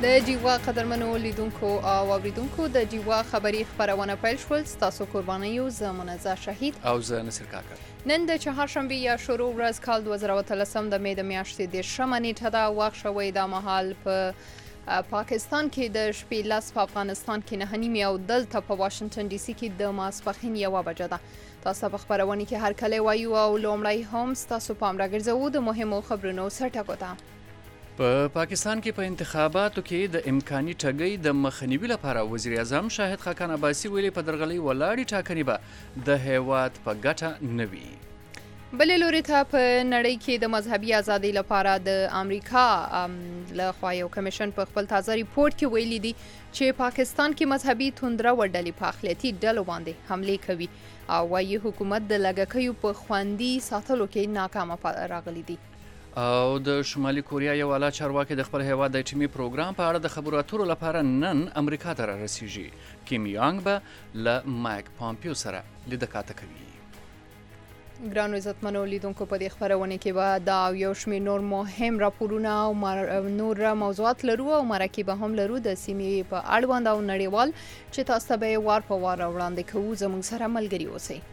د جیوا قدرمنو لیدونکو او اوریدونکو د جیوا خبری خبرونه پیل شول. ستاسو قربانیو زه منزه شهید او زه نصر کاکر. نن د چهارشنبه یا شروع ورځ کال 2013 د می د میاشتې د شمه نیټه دا وخت شوی د مهال په پاکستان کې د شپې لاس په افغانستان کې نه نیمه او دلته په واشنگټن ډي سي کې د ماسپښین 1 بجه ده. تاسو په خبرونه کې هر کله وایو او لومړی هم تاسو پام راګرځو د مهمو خبرونو سرټکو ته. په پاکستان کې په انتخاباتو کې د امکاني ټګۍ د مخنیوي لپاره وزیر اعظم شاهد خاقان عباسي ویلي په درغلۍ ولاړې ټاکنې به د هیواد په ګټه نه وي. بلې لوري ته په نړۍ کې د مذهبي ازادۍ لپاره د امریکا له خوا یو کمیشن په خپل تازه ریپورت کې ویلي دي چې پاکستان کې مذهبي توندره ډلې په اقلیتي ډلو باندې حملې کوي او وايي حکومت د لږکیو په خوندي ساتلو کې ناکامه راغلي دي. او د شمالي کوریا یو اعلی چارواکي د خپل هیواد د ټیمي پروګرام په اړه د خبرو اترو لپاره نن امریکا ته رسیږي. کیم یانګ به له مایک پامپیو سره لیدکاته کوي. ګرانو عزتمنو لیدونکو په دې خبرونه کې به دا یو شمېر نور مهم راپورونه او نور موضوعات لرو او مرکې به هم لرو د سیمې په اړوند او نړیوال چې تاسو به وار په وار وړاندې کوو. زموږ سره ملګري اوسئ.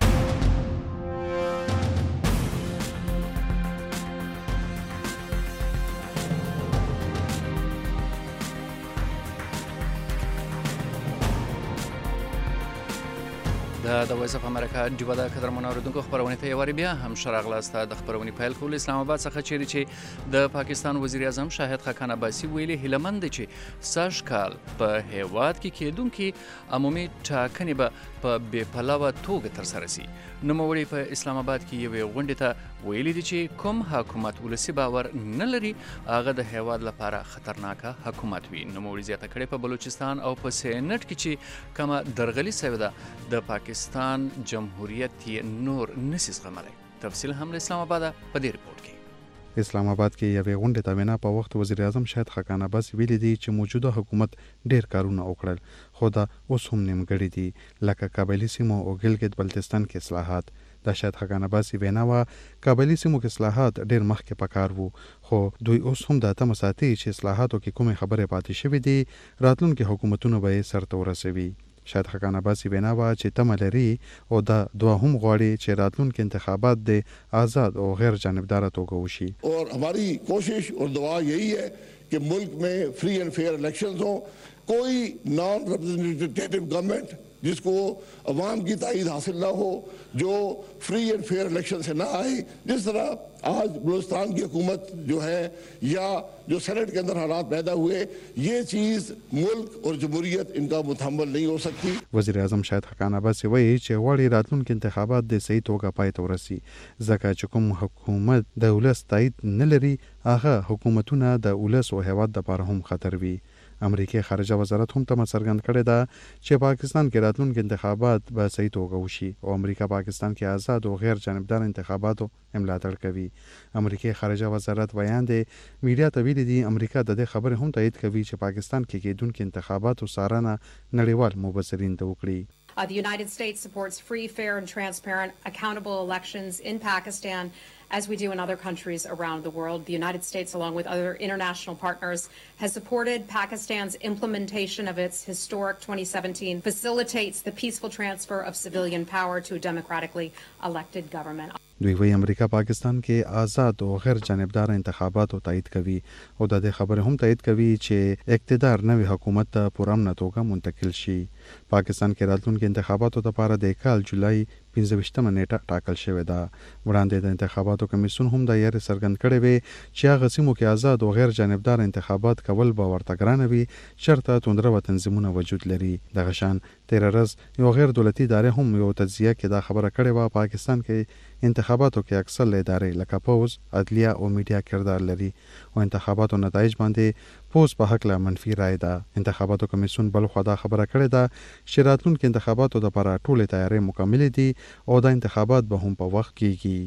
د وایس اف امریکا ډیوا د قدرمنو اوریدونکو خبرونه ته یواري بیا هم شراغلاسته د خبرونه پیل کول. اسلام آباد څخه چیرې چې د پاکستان وزیر اعظم شاهد خاقان عباسي ویلي هیلمند چې سږ کال په هیواد کې کېدونکي عمومي ټاکنې به په بې پلوه توګه ترسره شي. نوموړي په اسلام آباد کې یوې غونډې ته ویلي دي چې کوم حکومت ولسي باور نه لري هغه د هیواد لپاره خطرناکه حکومت وي. نوموړي زیاته کړې په بلوچستان او په سینټ کې چې کومه درغلي شوې ده د پاکستان جمهوریت یې نور نسی زغملی. تفصیل هم له اسلام آباد په دې ریپورت کې. اسلام آباد کې یوې غونډې ته وینا په وخت وزیر اعظم شاهد خاقان عباسي ویلي دي چې موجوده حکومت ډیر کارونه وکړل خو دا اوس هم نیمګړي دي لکه قبایلي سیمو او ګلګت بلتستان کې اصلاحات. د شاهد خاقان عباسي وینا وا قبایلي سیمو کې اصلاحات ډیر مخکې پکار وو خو دوی اوس هم د تمه ساتي چې اصلاحاتو کې کومې خبرې پاتې شوې دي راتلونکي حکومتونو به یې سرته ورسوي. شاهد خاقان عباسي وینا وا چې تمه لري او دا دوا هم غواړي چې راتلونکي انتخابات د آزاد او غیر جانبدار توګه وشي. اور ہماری کوشش اور دعا یہی ہے کہ ملک میں فری اینڈ فیئر الیکشنز ہوں. کوئی نان ریپرزنٹیٹیو گورنمنٹ جس کو عوام کی تائید حاصل نہ ہو جو فری اینڈ فیئر الیکشن سے نہ آئے. جس طرح آج بلوچستان کی حکومت جو ہے یا جو سینٹ کے اندر حالات پیدا ہوئے یہ چیز ملک اور جمہوریت ان کا متحمل نہیں ہو سکتی. وزیر اعظم شاهد خاقان عباسي وایي چې غواړي راتلونکي انتخابات د صحیح توګه پای ته ورسي ځکه چې کوم حکومت د ولس تایید نه لري هغه حکومتونه د ولس او هیواد لپاره هم خطر وي. امریکای خارجه وزارت هم تمه څرګند کړې ده چې پاکستان کې راتلونکي انتخابات به صحیح توګه وشي او امریکا پاکستان کې آزاد او غیر جانبدار انتخاباتو ملاتړ کوي. امریکای خارجه وزارت بیان دی میډیا ته ویلي دي امریکا د دې خبرې هم تایید کوي چې پاکستان کې کېدونکي انتخاباتو څارنه نړیوال مبصرین ته وکړي. The United States supports free, fair and transparent, accountable elections in Pakistan as we do in other countries around the world. The United States, along with other international partners, has supported Pakistan's implementation of its historic 2017, facilitates the peaceful transfer of civilian power to a democratically elected government. دوی وی امریکا پاکستان کې آزاد او غیر جانبدار انتخاباتو تایید کوي او د دې خبرې هم تایید کوي چې اقتدار نوې حکومت ته پرامن توګه منتقل شي. پاکستان کې راتلونکي انتخاباتو لپاره د کال جولای 15مه نیټه ټاکل شوې ده. وړاندې د انتخاباتو کمیسیون هم د یاري څرګند کړی وي چې هغه سیمو کې آزاد او غیر جانبدار انتخابات کول به ورته ګرانه وي شرطه توندره تنظیمونه وجود لري. دغه شان تیر ورځ یو غیر دولتي ادارې هم یو تجزیه کې دا خبره کړې وه پاکستان کې انتخاباتو کې اکثر ادارې لکه پوز، عدلیه او میډیا کردار لري او انتخاباتو نتایج باندې پوز په حق له منفي رائے ده. انتخاباتو کمیسیون بل خو دا خبره کړې ده چې راتلونکي انتخاباتو لپاره ټولې تیاری مکمل دي او دا انتخابات به هم په وخت کېږي.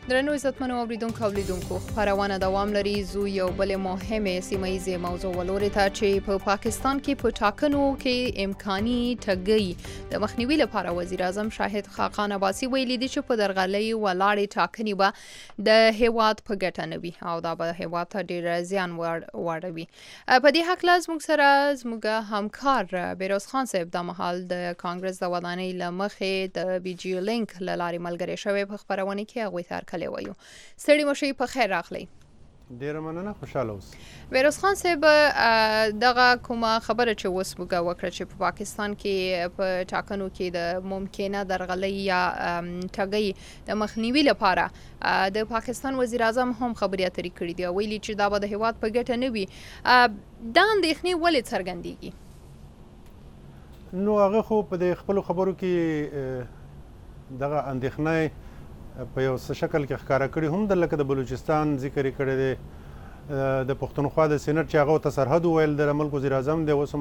درنو عزتمنو اوریدونکو او لیدونکو خبرونه دوام لري زو یو بل مهمه سیمه ییزه موضوع ولوري ته چې په پاکستان کې په ټاکنو کې امکاني ټګي د مخنیوي لپاره وزیر اعظم شاهد خاقان عباسي ویلي دي چې په درغلۍ ولاړې ټاکنې به د هیواد په ګټه نه وي او دا به هیواد ته ډیر زیان واړوي. په دې حق لازم سره زموږ همکار بیروز خان صاحب د محل د کانګرس د ودانۍ لمخې د ویډیو لینک لاري ملګری شوی په خبرونه کې هغه تر وایو. ستړي مشي په خیر راغلی. ډیر مننه، خوشاله اوس. بیروز خان صاحب دغه کومه خبره چې اوس موږ وکړه چې په پاکستان کې په ټاکنو کې د ممکنه درغلۍ یا ټګۍ د مخنیوي لپاره د پاکستان وزیر اعظم هم خبرې اترې کړې دي، ویلي چې دا به د هیواد په ګټه نه وي. دا اندېښنې ولې څرګندېږي؟ نو هغه خو په خپلو خبرو کې دغه اندېښنه په یو څه شکل کې ښکاره کړي هم د لکه د بلوچستان ذکر یې کړی دی، د پښتونخوا د سینټ چې هغه ته سرحد وویل د ملک وزیر اعظم دی، اوس هم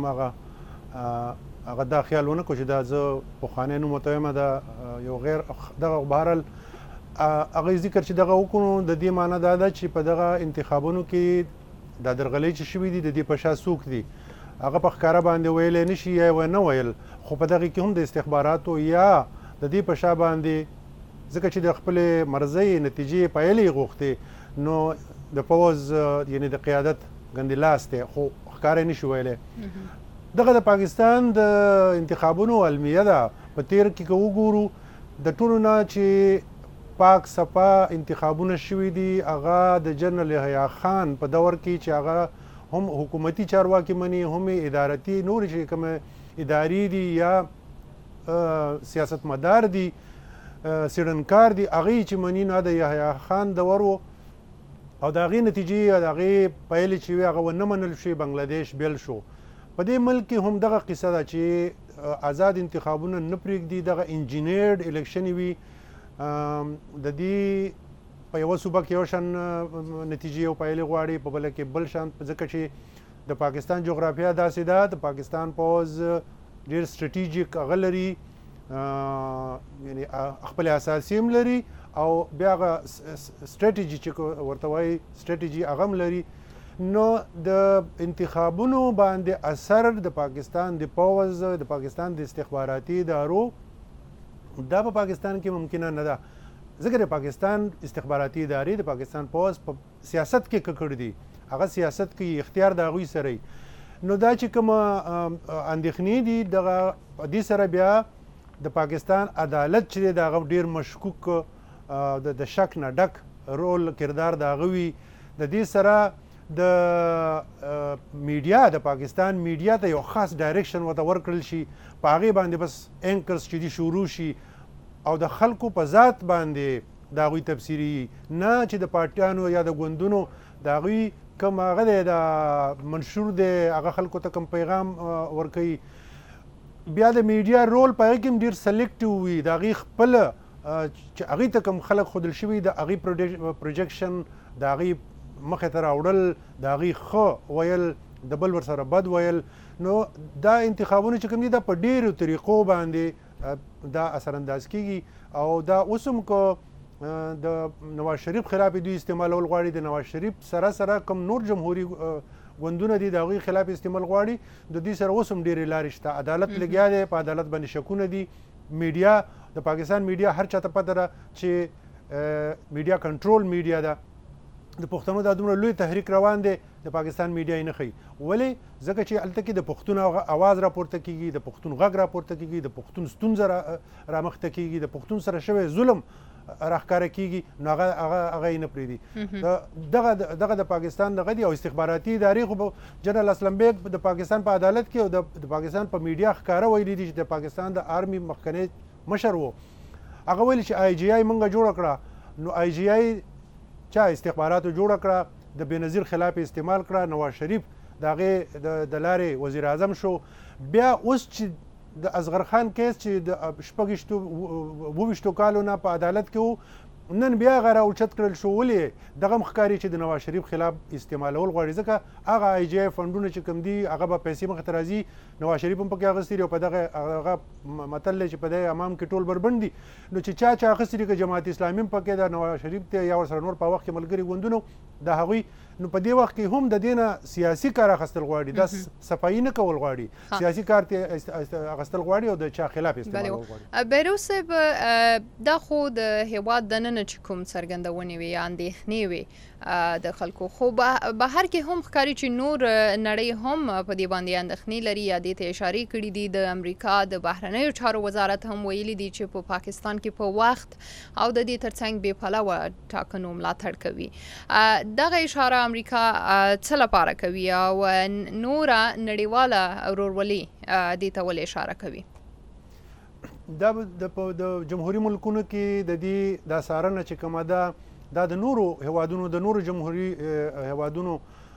هغه دا خیال ونه کړو چې دا زه پخوانی نوم ورته وایم دا یو غیر دغه بهرحال هغه ذکر چې دغه وکړو د دې معنی دا ده چې په دغه انتخابونو کې دا درغلۍ چې شوي دي د دې په شا څوک دي هغه په ښکاره باندې ویلی نه شي یا ونه ویل، خو په دغه کې هم د استخباراتو یا د دې په شا باندې ځکه چې د خپلې مرضۍ نتیجې پایلې غوښتې نو د پوځ یعنې د قیادت ګندې لاس دی، خو ښکاره یې نه شي ویلی. دغه د پاکستان د انتخابونو المیه ده. په تیر کې که وګورو د ټولو نه چې پاک صفا انتخابونه شوي دي هغه د جنرال یحیی خان په دور کې چې هغه هم حکومتي چارواکي مني هم ادارتي نورې چې کومه اداري دي یا سیاستمدار دي سیړنکار دي هغې چې مني نه د یحیی خان دور و او د هغې نتیجې د هغې پایلې چې وي هغه ونه منل شوې، بنګلادیش بیل شو. په دې ملک کې هم دغه قصه ده چې آزاد انتخابونه نه پرېږدي، دغه انجینیرډ الیکشن وي، د دې په یوه صوبه کې یو شان نتیجې او پایلې غواړي، په بله کې بل شان، ځکه چې د پاکستان جغرافیه داسې ده، د پاکستان پوځ ډېر سټریټیجیک هغه لري، یعنی خپل اساسي هم لري او بیا هغه سټریټیجي چې ورته وایي سټریټیجي هغه هم لري. نو د انتخابونو باندې اثر د پاکستان د پوځ د پاکستان د استخباراتي ادارو دا په پاکستان کې ممکنه نه ده، ځکه د پاکستان استخباراتي ادارې د پاکستان پوځ په سیاست کې ککړ دي، هغه سیاست کې اختیار د هغوی سره. نو دا چې کومه اندېښنې دي دغه په دې سره بیا د پاکستان عدالت چې دی د هغه ډېر مشکوک د شک نه ډک رول کردار د هغه وي. د دې سره د میډیا د پاکستان میډیا ته یو خاص ډایرکشن ورته ورکړل شي، په هغې باندې بس اینکرز چې دي شروع شي او د خلکو په ذات باندې د هغوی تبصري، نه چې د پارټیانو یا د ګوندونو د هغوی کوم هغه دی د منشور دی هغه خلکو ته کوم پیغام ورکوي. بیا د میډیا رول په هغې کې هم ډېر سلیکټیو وي، د هغې خپله چې هغې ته کوم خلک ښودل شوي د هغې پروجیکشن د هغې مخې ته راوړل، د هغې ښه ویل د بل ورسره بد ویل. نو دا انتخابونه چې کوم دي دا په ډېرو طریقو باندې دا اثرانداز کېږي او دا اوس هم که د نواز شریف خلاف دوی استعمالول غواړي، د نواز شریف سره سره کوم نور جمهوري ګوندونه دي د هغوی خلاف استعمال غواړي، د دوی سره اوس هم ډېرې لارې شته. عدالت لګیا دی، په عدالت باندې شکونه دي. میډیا د پاکستان میډیا هر چاته پته ده چې میډیا کنټرول میډیا ده. د پښتنو دا دومره لوی تحریک روان دی، د پاکستان میډیا یې نه ښیي. ولې؟ ځکه چې هلته کې د پښتون اواز راپورته کېږي، د پښتون غږ راپورته کېږي، د پښتون ستونزه رامخته کېږي، د پښتون سره شوی ظلم راښکاره کېږي، نو هغه یې نه پرېږدي. دغه د پاکستان دغه دي او استخباراتي ادارې خو جنرال اسلم بیگ د پاکستان په عدالت کې او د پاکستان په میډیا ښکاره ویلي دي چې د پاکستان د آرمي مخکنی مشر و، هغه ویلي چې آی جی آی موږ جوړه کړه. نو آی جی آی چا استخباراتو جوړه کړه، د بېنظیر خلاف استعمال کړه، نواز شریف د هغې د لارې وزیر اعظم شو. بیا اوس چې د اصغر خان کیس چې د 28 کالو نه په عدالت کې و، نن بیا هغه راوچت کړل شو. ولې دغه ښکاري چې د نواز شریف خلاف استعمالول غواړي، ځکه هغه آی جی فنډونه چې کوم دي هغه به پیسې مخې ته راځي. نواز شریف هم پکې اخیستي او په دغه هغه متل چې په دې امام کې ټول بربند دي، نو چې چا اخیستي که جماعت اسلامي هم پکې د نواز شریف ته یا ورسره نور په وخت کې ملګري ګوندونه د هغوی، نو په دې وخت کې هم د دې نه سیاسي کار اخیستل غواړي، دا صفایي نه کول غواړي، سیاسي کار ته اخیستل غواړي او د چا خلاف استعمالول غواړي. بیروز صاحب دا خو د هیواد دننه چې کوم څرګندونې وي یا اندېښنې وي د خلکو، خو بهر کې هم ښکاري چې نور نړۍ هم په دې باندې اندېښنې لري یا دې ته اشارې کړي دي. د امریکا د بهرنیو چارو وزارت هم ویلي دي چې په پاکستان کې په وخت او د دې ترڅنګ بې پلوه ټاکنو ملاتړ کوي. دغه اشاره امریکا څه لپاره کوي او نوره نړیواله ورورولي دې ته ولې اشاره کوي؟ دا د جمهوري ملکونو کې د دې دا څارنه چې کومه ده دا د نورو هیوادونو د نورو جمهوري هیوادونو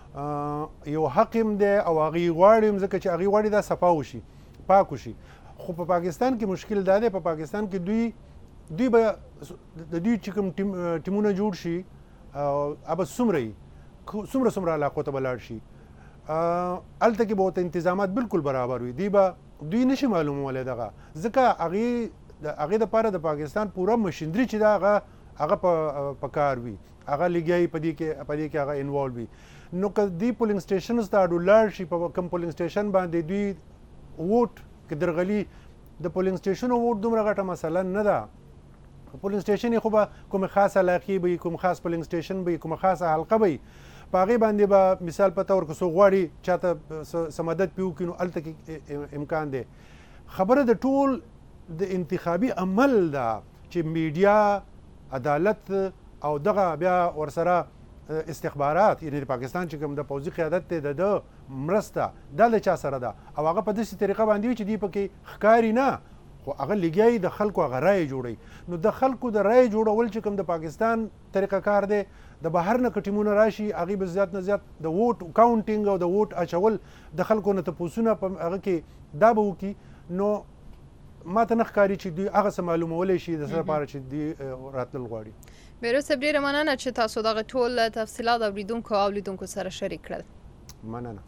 یو حق هم دی او هغوی غواړي ځکه چې هغوی غواړي دا صفا وشي، پاک وشي. خو په پاکستان کې مشکل دا دی، په پاکستان کې دوی به د دوی چې کوم ټیمونه جوړ شي به څومره علاقو ته به لاړ شي، هلته کې به ورته انتظامات بالکل برابر وي. دوی نشي معلومولی دغه، ځکه هغې دپاره د پاکستان پوره مشینري چې ده هغه په کار وي، هغه لګیایي په دې کې هغه انوالو وي. نو که دوی پولینګ سټیشنز ته اډو لاړ شي، په کوم پولینګ سټیشن باندې دوی ووټ که درغلي، د پولینګ سټیشنو ووټ دومره غټه مسله نه ده. پولینګ سټیشن یې خو به کومې خاص علاقې به وي، کوم خاص پولینګ سټیشن به وي، کومه خاصه حلقه به وي، په هغې باندې به مثال په طور که څوک غواړي چاته څه مدد پرې وکړي نو هلته کې امکان دی. خبره د ټول د انتخابي عمل ده چې میډیا، عدالت او دغه بیا ورسره استخبارات، یعنې د پاکستان چې کوم د پوځي قیادت دی د مرسته دا له چا سره ده او هغه په داسې طریقه باندې وي چې دوی پکې ښکاري نه، خو هغه لګیایي د خلکو هغه رایې جوړوي. نو د خلکو د رایې جوړول چې کوم د پاکستان طریقه کار دی، د بهر نه که ټیمونه راشي هغوی به زیات نه زیات د ووټ کاونټینګ او د ووټ اچول د خلکو نه تپوسونه په هغه کې دا به وکړي. نو ما ته نه ښکاري چې دوی هغه څه معلومولی شي د څه لپاره چې دوی راتلل غواړي. بیروز صاحب ډېره مننه چې تاسو دغه ټول تفصیلات اوریدونکو او لیدونکو سره شریک کړل. مننه.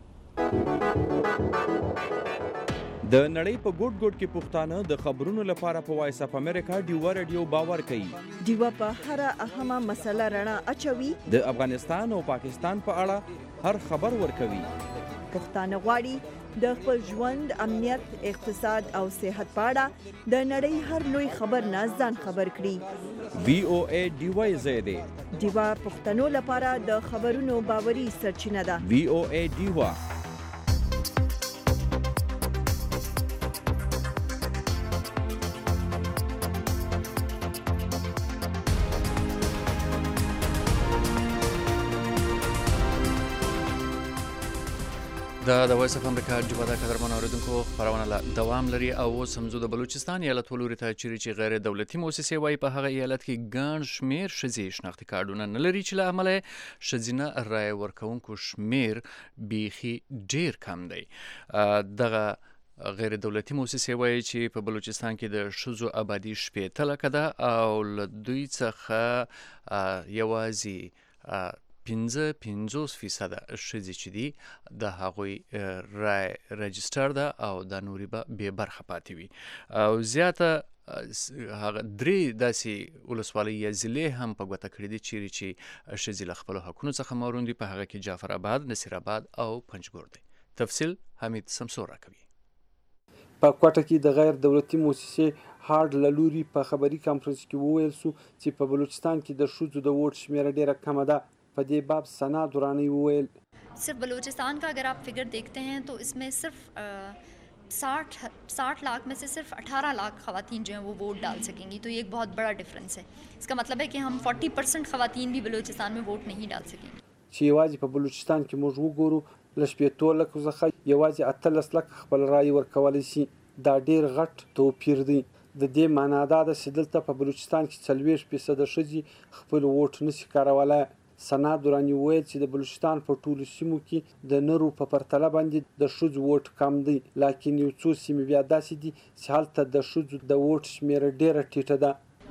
د نړۍ په ګوټ ګوټ کې پښتانه د خبرونو لپاره په وایس اف امریکا ډیوا رادیو باور کوي. ډیوا په هر اهمه مسله رڼا اچوي، د افغانستان او پاکستان په اړه هر خبر ورکوي. پښتانه غواړي د خپل ژوند، امنیت، اقتصاد او صحت په اړه د نړۍ هر لوی خبر نه ځان خبر کړي. وی او ای ډیوا زیاده ډیوا پښتنو لپاره د خبرونو باوري سرچینه ده. وی او ای ډیوا. د وایس اف امریکا ډیوا د قدرمن اوریدونکو خبرونه دوام لري او اوس هم زه د بلوچستان ایالت ولوري ته چیرې چې غیر دولتي موسسې وایي په هغه ایالت کې ګڼ شمېر ښځې شناختي کارډونه نه لري چې له امله یې ښځینه رایې ورکوونکو شمېر بیخي ډېر کم دی. دغه غیر دولتي موسسې وایي چې په بلوچستان کې د ښځو آبادي 14% ده او له دوی څخه یوازې 55% ښځې چې دي د هغوی رای رجسټر ده او د نوري به بې برخه پاتې وي. او زیاته هغه درې داسې ولسوالۍ یا ضلعې هم په ګوته کړي دي چیرې چې ښځې له خپلو حقونو څخه محروم دي. په هغه کې جعفر آباد، نصیر آباد او پنجګور دی. تفصیل حمید سمسور راکوي. په کوټه کې د غیر دولتي موسسې هارډ له لوري په خبري کانفرنس کې وویل سو چې په بلوچستان کې د ښځو د ووټ شمیره ډیره کمه ده. په دې باب ثنا درانی وویل सिर्फ बलूचिस्तान का अगर आप फिगर देखते हैं तो इसमें सिर्फ 60 लाख में से सिर्फ 18 लाख ख़वातीन जो हैं वो वोट डाल सकेंगी. तो ये एक बहुत बड़ा डिफरेंस है. इसका मतलब है कि हम 40% ख़वातीन भी बलूचिस्तान में वोट नहीं डाल सकेंगी. چې یوازې په بلوچستان کې موږ وګورو له 15 لکو څخه یوازې 18 لک خپل رای ورکولی شي. دا ډېر غټ توپیر دی. د دې معنا دا ده چې دلته په بلوچستان کې 40% ښځې خپل ووټ نشي کارولی. ثنا درانی وویل چې د بلوچستان په ټولو سیمو کې د نرو په پرتله باندې د ښځو ووټ کم دی، لیکن یو څو سیمې بیا داسې دي چې هلته د ښځو د ووټ شمیره ډېره ټیټه ده.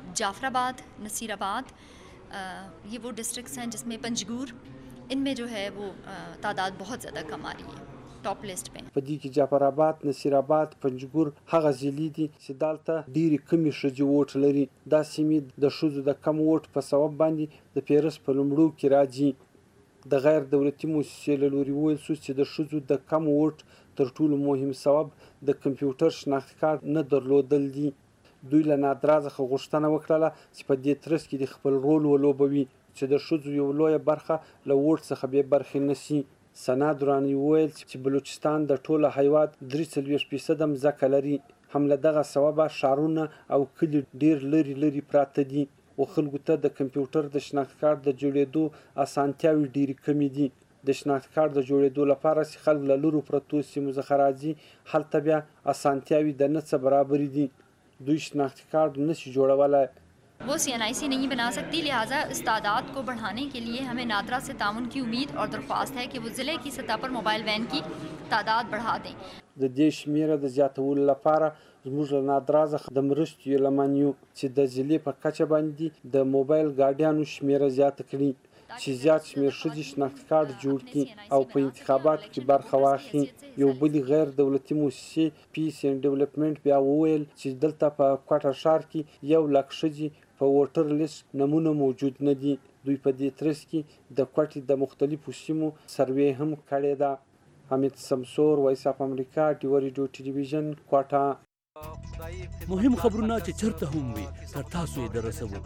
जाफराबाद, नसीराबाद, ये वो डिस्ट्रिक्ट्स हैं जिसमें पंजगूर, इनमें जो है वो तादाद बहुत ज़्यादा कम आ रही है टॉप लिस्ट पे. په دې کې جعفرآباد، نصیرآباد، پنجګور هغه ضلعې دي چې دلته ډېرې کمې ښځې ووټ لري. دا سیمې د ښځو د کم ووټ په سبب باندې د فهرست په لومړو کې راځي. د غیر دولتي موسسې له لوري وویل شو چې د ښځو د کم ووټ تر ټولو مهم سبب د کمپیوټر شناخت کارت نه درلودل دي. دوی له نادرا څخه غوښتنه وکړله چې په دې ترڅ کې د خپل رول ولوبوي چې د ښځو یو لویه برخه له ووټ څخه بې برخې نه شي. سنا دراني وویل چې بلوچستان د ټوله هیواد 43% ځمکه لري. هم له دغه سببه ښارونه او کلي ډېر لرې پراته دي او خلکو ته د کمپیوټر د شناخت کارت د جوړېدو اسانتیاوې ډېرې کمې دي. د شناخت کارت د جوړېدو لپاره چې خلک له لرو پرتو سیمو څخه راځي، هلته بیا اسانتیاوې د نه څه برابرې دي. دوی شناخت کارت نشي جوړولی. वो CNIC नहीं बना सकती, लिहाजा इस तादाद को बढ़ाने के लिए हमें नादरा से ताउन की उम्मीद और दरख्वास्त है कि वो ज़िले की सतह पर मोबाइल वैन की तादाद बढ़ा दें. د دې شمیره د زیاتولو لپاره زموږ له نادرا څخه د مرستو یلمن یو چې د ضلع په کچه باندې د موبایل ګاډیانو شمیره زیاته کړي چې زیات شمیر ښځې شناخت کارت جوړ کړي او په انتخاباتو کې برخه واخلي. یو بل غیر دولتي موسسې پیس اینډ ډیولپمنٹ بیا وویل چې دلته په کوټه ښار کې 1 لک ښځې په ووټر لیست نمونه موجود نه دي. دوی په دې ترڅ کې د کوټې د مختلفو سیمو سروې هم کړې ده. حمید سمسور، وایس اف امریکا، ډیو ریډیو ټلویزیون، کوټه. مهم خبرونه چې چرته هم وي تر تاسو یې درسوو.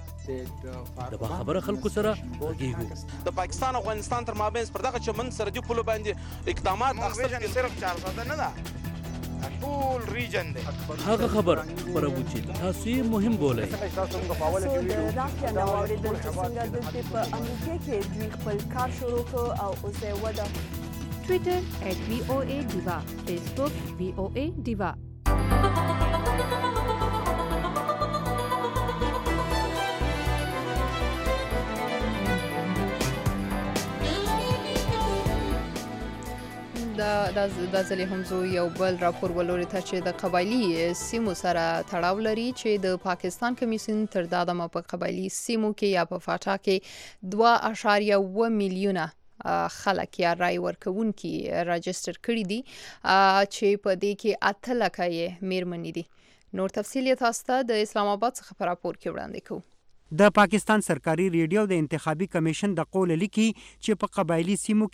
د باخبره خلکو سره غږیږو. د پاکستان او افغانستان تر مابین پر دغه چمن سرحدي پولو باندې اقدامات اخیستل صرف 400 نه ده، ټول ریجن دی. هغه خبر خبرو چې تاسو یې مهم بولئ. د راکیا نو اوریدل چې څنګه د په امریکا کې دوی خپل کار شروع کړ او اوس یې وده. Twitter @VOA Diva, Facebook VOA Diva. دا ځلې هم زه یو بل راپور ولوري ته چې د قبایلي سیمو سره تړاو لري چې د پاکستان کمیسیون تر دا دمه په قبایلي سیمو کې یا په فاټا کې 2.1 میلیونه خلک یا رای ورکوونکي راجستر کړي دي چې په دې کې 8 لکه یې میرمنې دي. نور تفصیل یې تاسو ته د اسلام آباد څخه په راپور کې وړاندې کوو. د پاکستان سرکاري ریډیو د انتخابي کمیشن د قول لیکي چې په قبایلی سیمو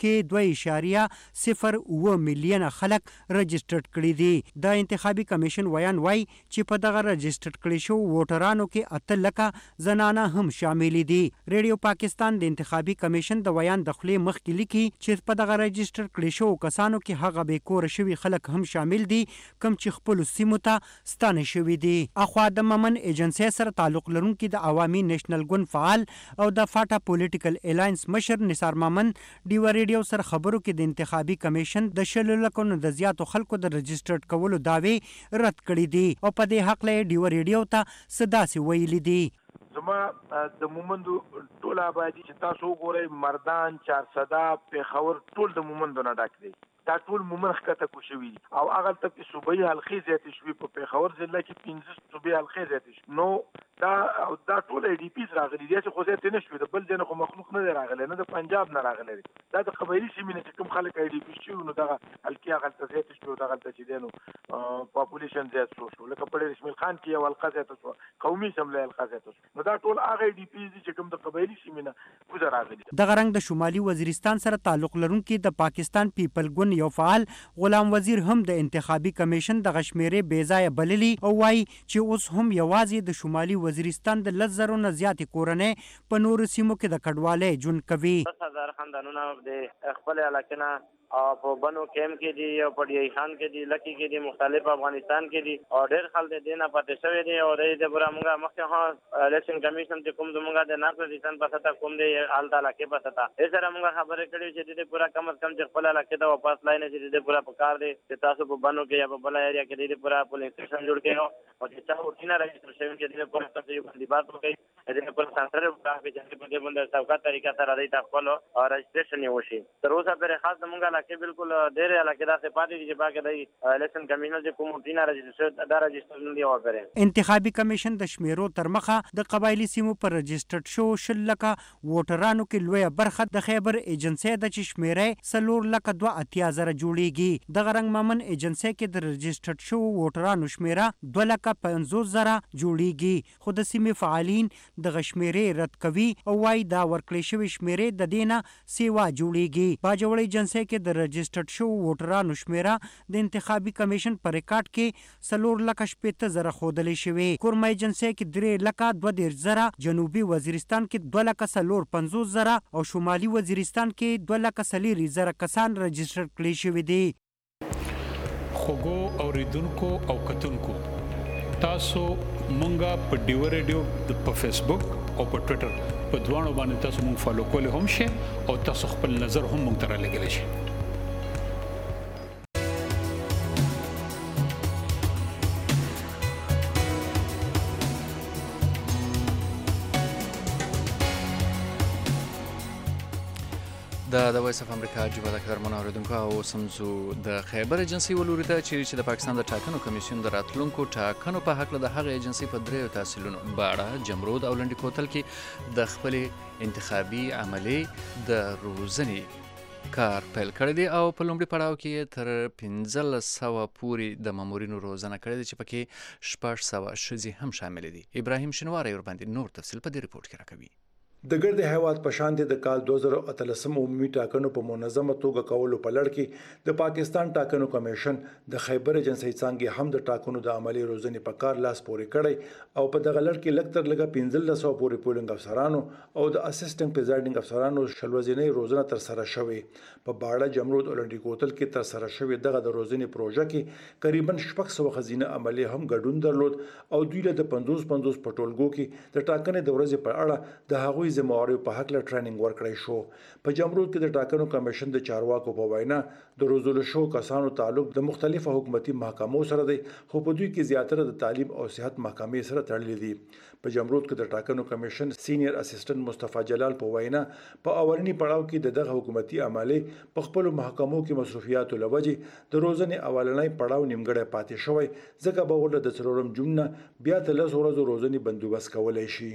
کې 2.08 میلیونه خلک رجسټرډ کړي دي. د انتخابي کمیشن ویان وای چې په دغه رجسټرډ کړي شو ووټرانو کې 8 لکه زنانه هم شامل دي. ریډیو پاکستان د انتخابي کمیشن د ویان د خلې مخکې لیکي چې په دغه رجسټرډ کړي شو کسانو کې هغه به کور شوی خلک هم شامل دي کوم چې خپل سیمو ته ستانه شوی دي. اخوا د ممن ایجنسی سره تعلق لرونکي د عوامي نیشنل ګوند فعال او د فاټا پولیټیکل الاینس مشر نثار مامن ډیو ریډیو سره خبرو کې د انتخابي کمیشن د 10 لکو نه د زیاتو خلکو د رجسټرډ کولو داوی رد کړي دي او په دې حق له ډیو ریډیو ته صداسي ویلي دي. زما د مومندو ټول آبادی چې تاسو وګورئ مردان 400 پیښور ټول د مومندو نه ډک دي. دا ټول مومن ښکته کوشوي او هغه ته صوبایي حلقې زیاتې شوي په پیښور ضلع کې 15 صوبایي حلقې زیاتې شوي. نو دا ټول ای ډي پیز راغلي دي چې خو زیاتې نه شوي. د بل ځای نه خو مخلوق نه دی راغلی، نه د پنجاب نه راغلی دی. دا د قبایلي سیمې نه چې کوم خلک ای ډي پیز شوي نو دغه حلقې هغلته زیاتې شوي او دغلته چې دی نو پاپولیشن زیات شو. لکه په ډېر اسماعیل خان کې یو حلقه زیاته شوه، قومي اسمبلۍ حلقه زیاته شوه. نو دا ټول هغه ای ډي پیز دي چې کوم د قبایلي سیمې نه کوزه راغلي. دغه رنګ د شمالي وزیرستان سره تعلق لرونکي د پاکستان پیپل ګوند یو فعال غلام وزیر هم د انتخابي کمیشن د غشمیرې بیځای بللی او وای چې اوس هم یوازې د شمالي وزیرستان د 10,000 نه زیاتې کورنۍ په نورو سیمو کې د کډوالۍ ژوند کوي. 10,000 خاندانونه د خپل علاقې نه په بنو کیم کې دي او په ډی خان کې دي، لکی کې دي، مختلف افغانستان کې دي او ډېر خلک د دینه پاتې شوی دي. او د پورا موږ مخکې ها الیکشن کمیشن چې کوم زموږ د ناکو ریسن پستا کوم دی حالت علاقې پستا یې سره موږ خبرې کړې چې د پورا کم از کم چې خپل علاقې ته واپس لاینې چې د پورا پکار دی چې تاسو په بنو کې یا په بل ایریا کې د پورا پولیس سټیشن جوړ کړو او چې تاسو ټینه راځي چې د پورا تاسو یو باندې بات وکړي د پر سنټر په چې په دې باندې څوکا طریقه سره د خپل رجسټریشن وشي. تر اوسه پرې خاص زمونږ علاقې بالکل ډېر علاقې داسې پاتې دي چې باقي د الیکشن کمیشن چې کوم ټینه رجسټر نه دی وپره. انتخابي کمیشن د شمیرو تر مخه د قبایلی سیمو پر رجسټرډ شو 10 لکه ووټرانو کې لویه برخه د خیبر ایجنسی د چې شمیرې 4,82,000 جوړیږي. د غرنګ مامن ایجنسی کې د رجسټرډ شو ووټرانو شمیره 2,50,000 جوړیږي. خو د سیمې فعالین د غشمیرې رد کوي او وايي دا ورکړې شوی شمیرې د دینه سیوا جوړیږي. باجوړ ایجنسی کې د رجسټرډ شو ووټرانو شمیره د انتخابي کمیشن پر ریکارډ کې 4,80,000 خودلې شوی. کورما ایجنسی کې 3,32,000، جنوبي وزیرستان کې 2,50,000 او شمالي وزیرستان کې 2,40,000 کسان رجسټر کړي شوي دي. خوګو اوریدونکو او کتونکو تاسو مونږه په ډیو ریډیو په فیسبوک او په ټوئیټر په دوانو باندې تاسو مونږ فالو کولی هم شئ او تاسو خپل نظر هم مونږ ته رالیږلی شئ. د وایس اف امریکا جوبه د قدرمن اوریدونکو او سمزو د خیبر ایجنسی ولوري ته چې د پاکستان د ټاکنو کمیسیون د راتلونکو ټاکنو په حق له د هغه ایجنسی په دریو تحصیلونو باړه، جمرود او لنډي کوتل کې د خپل انتخابي عملي د روزنې کار پیل کړی دی او په لومړي پړاو کې تر 1500 پورې د مامورینو روزنه کړې ده چې پکې 600 ښځې هم شامل دي. ابراهیم شنواری ورباندې نور تفصیل په دې ریپورت کې راکوي. د ګرد هیواد په شان د کال 2013 عمومي ټاکنو په منظمه توګه کولو په لړ کې د پاکستان ټاکنو کمیشن د خیبر ایجنسی څنګه هم د ټاکنو د عملی روزنې په کار لاس پورې کړی او په دغه لړ کې لکتر لګه 1500 پورې پولینګ افسرانو او د اسسټنټ پریزایډینګ افسرانو شلوزینې روزنه تر سره شوې. په باړه، جمرود او لنډي کوتل کې تر سره شوې دغه د روزنې پروژه کې تقریبا 600 خزینه عملی هم ګډون درلود او دوی له 50 پټولګو کې د ټاکنې د ورځې په اړه د هغوی زموارو په حق له ټریننګ ورکړی شو. په جمرود کې د ټاکنو کمیشن د چارواکو په وینا د روزل شو کسانو تعلق د مختلفو حکومتي محکمو سره دی، خو په دوی کې زیاتره د تعلیم او صحت محکمې سره تړلي دي. په جمرود کې د ټاکنو کمیشن سینیئر اسسټنټ مصطفی جلال په وینا په اولنی پړاو کې دغه حکومتي عملي په خپل محکمو کې مصرفیاتو لوجه د روزنې اولنی پړاو نیمګړی پاتې شوی، ځکه به ورته د څلورم جون بیا د 10 ورځو روزنې بندوبست کولای شي.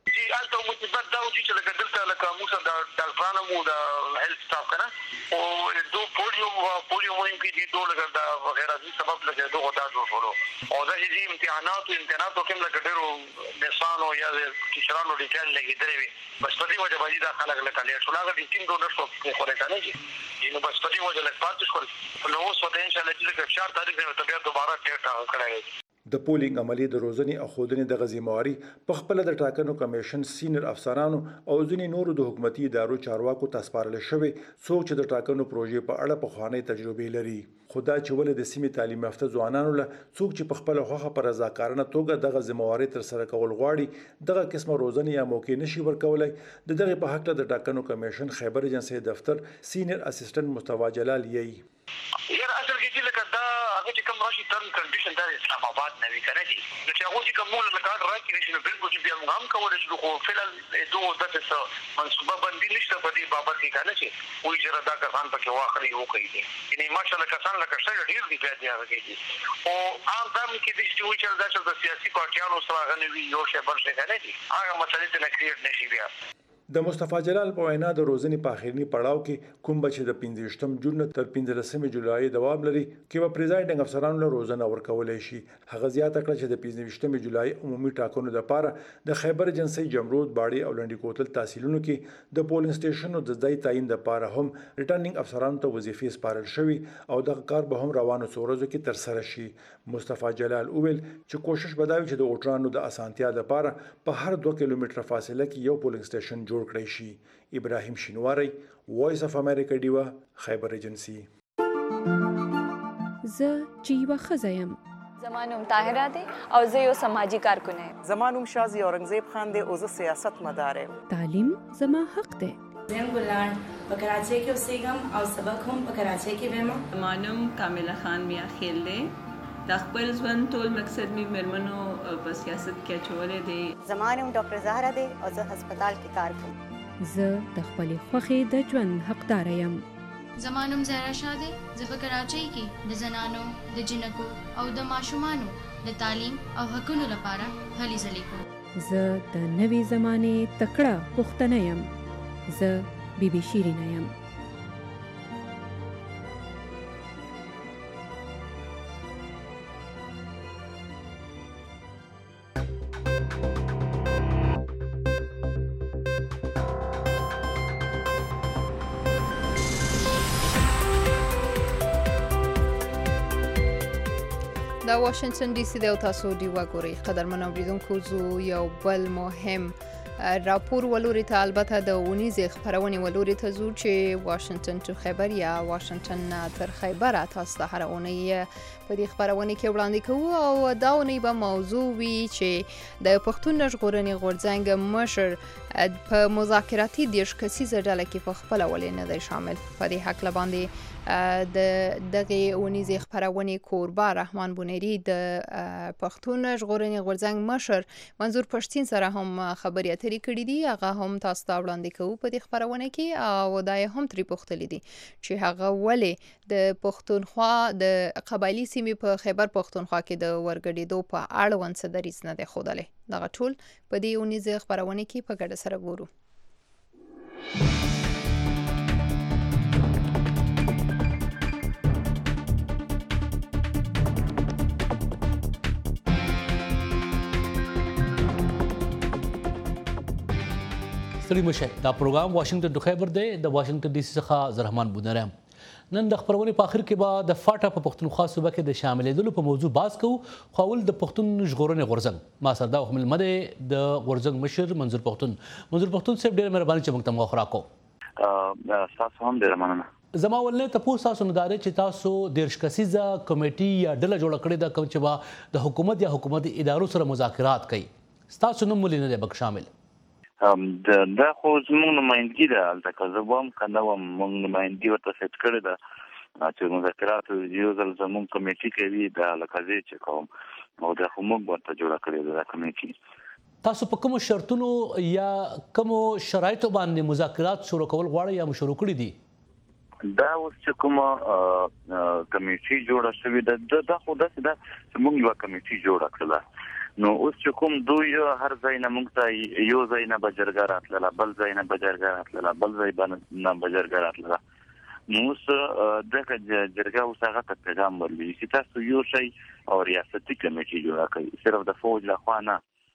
موږ د ډاکټرانو مو د هیلث سټاف کنه او دو پولیو مهم کې دي دوه لګر دا وغیرہ دي سبب لګي دوه غدا شروع او دا چې امتحاناتو کوم لګ ډېرو نسانو یا کشرانو ډیټیل لګي درې بس په دې وجه باندې دا خلک له کله ټولاګه د ټیم ډونر شو خو راځي چې نو بس په دې وجه له پاتې شو نو اوس په ان شاء الله چې 4 تاریخ نه ته بیا دوباره ټیټه کړای. د پولینګ عملی د روزنې او خودنې د غزیمواري په خپل د ټاکنو کمیشن سینیئر افسرانو او ځینې نورو د حکومتي ادارو چارواکو ته سپارل شوی، څوک چې د ټاکنو پروژې په اړه په خواني تجربه لري. خدا چې ول د سیمې تعلیم یافته ځوانانو له څوک چې په خپل خوخه پر رضاکارانه توګه د غزیمواري تر سره کول غواړي دغه قسمه روزنې یا موقع نشي ورکولای. د دغه په حق د ټاکنو کمیشن خیبر ایجنسی دفتر سینیئر اسسټنټ مصطفی جلال یې یاره اصل کې چې لکه دا هغه چې کوم راشي ترم کنډیشن دا اسلام آباد نه وی کنه دي نو چې هغه چې کوم له کار راکړي چې بالکل چې بیا موږ هم کولای شو خو فعلا دوه دغه منصوبه باندې نشته په دې بابت کې کنه چې وایي چې دا کسان پکې واخلي او کوي دي یعنی ماشاءالله کسان لکه څنګه ډیر دي بیا دی هغه کې او عام دم کې د چې وایي چې دا چې سیاسي پارټیانو سره غنوي یو شی بل څه کنه دي هغه مسلې ته نه کریټ نشي بیا. د مصطفی جلال په وینا د روزنې په اخیرنی پړاو کې کوم بچ د 15 جون تر 15 جولای دوام لري کې و پریزایډینګ افسرانو له روزنه ورکولای شي. هغه زیاته کړه چې د 15 جولای عمومي ټاکنو لپاره د خیبر ایجنسی جمرود، باړي او لنډي کوتل تحصیلونو کې د پولینګ سټیشنونو د ځای تعین لپاره هم ریټرنینګ افسرانو ته وظیفې سپارل شوی او د کار به هم روانو څورزو کې تر سره شي. مصطفی جلال وویل چې کوشش بداوي چې د اوټرانو د اسانتیا لپاره په هر 2 کیلومتره فاصله کې یو پولینګ سټیشن جوړ کړی شي. ابراهیم شینواری، وایس اف امریکا ډیوا، خیبر ایجنسی. زه جیوا خزایم. زمانوم طاهره دی او زه یو سماجی کارکونه یم. زمانوم شازی اورنګزیب خان دی او زه سیاست مدار یم. تعلیم زما حق دی. زم ګلان په کراچۍ کې اوسېږم او سبق هم په کراچۍ کې وایم. زمانوم کامله خان میا خیل دی. د خپل ژوند ټول مقصد می مرمنو په سیاست کې اچولې دی. زما نوم ډاکټر زهرا دی او زه هسپتال کې کار کوم. زه د خپلې خوښې د ژوند حقدار یم. زما نوم زهرا شاه دی. زه په کراچۍ کې د زنانو، د جنکو او د ماشومانو د تعلیم او حقونو لپاره هلې ځلې کوم. زه د نوې زمانې تکړه پښتنه یم. زه بیبي شیرینه یم. دا واشنگټن ډي سي دی او تاسو ډیوا ګورئ. قدرمن اوریدونکو زو یو بل مهم راپور ولوري ته البته د اونیزې خبرونه ولوري ته زو چې واشنگټن تو خبر یا واشنگټن تر خیبر تاسو ته هر اونۍ په دې خبرونه کې وړاندې کوو او دا اونۍ به موضوع وي چې د پښتون ژغورنې غورځنګ مشر په مذاکراتي دیش کسیزه ډله کې په خپل ولې نه دی شامل. په دې حق لباندې د دغه اونیزې خبرونه کوربه رحمان بونیری د پښتون ژغورنې غورځنګ مشر منظور پښتين سره هم خبرې اترې کړې دي. هغه هم تاسو ته وړاندې کوو په دې خبرونه کې او دا هم تری پوښتلې دي چې هغه ولې د پښتونخوا د قبایلی سیمې په خیبر پښتونخوا کې د ورګډېدو په اړوند څه دریځ نه دی ښودلی. دغه ټول په دې اونیزې خبرونه کې په ګډه سره ګورو. ستړي مشه. دا پروګرام واشنگټن ټو خیبر دی. د واشنگټن ډي سي څخه زه رحمان بونری یم. نن د خبرونې په اخر کې به د فاټا په پښتونخوا صوبه کې د شاملېدلو په موضوع بحث کوو. خو اول د پښتون ژغورنې غورځنګ ما سره دا ملمه دی د غورځنګ مشر منظور پښتون. منظور پښتون صاحب ډېره مهرباني چې موږ ته موخه راکړو. تاسو هم ډېره مننه. زما ولنې تاسو تاسو نه دا چې تاسو دیرش کسیزه کمیټي یا ډله جوړه کړې ده کوم چې به د حکومت یا حکومتي ادارو سره مذاکرات کوي. تاسو نوم ولې نه دی بک شامل؟ دا خو زموږ نمایندګي ده. هلته که زه به هم که نه وم موږ نمایندګي ورته سیټ کړې ده چې مذاکرات یو ځل زموږ کمیټي کوي دا لکه زه چې کوم او دا خو موږ ورته جوړه کړې ده دا کمیټي. تاسو په کومو شرطونو یا کومو شرایطو باندې مذاکرات شروع کول غواړئ یا شروع کړي دي؟ دا اوس چې کومه کمیټي جوړه شوې ده دا خو داسې ده چې موږ یوه کمیټي جوړه کړله. نو اوس چې کوم دوی هر ځای نه موږ ته یو ځای نه به جرګه راتلله بل ځای نه به جرګه راتلله بل ځای نه به جرګه راتلله. نو اوس دغه جرګه اوس هغه ته پیغام ورلوي چې تاسو یو شی او ریاستي کمیټي جوړه کړئ. صرف د فوج لخوا نه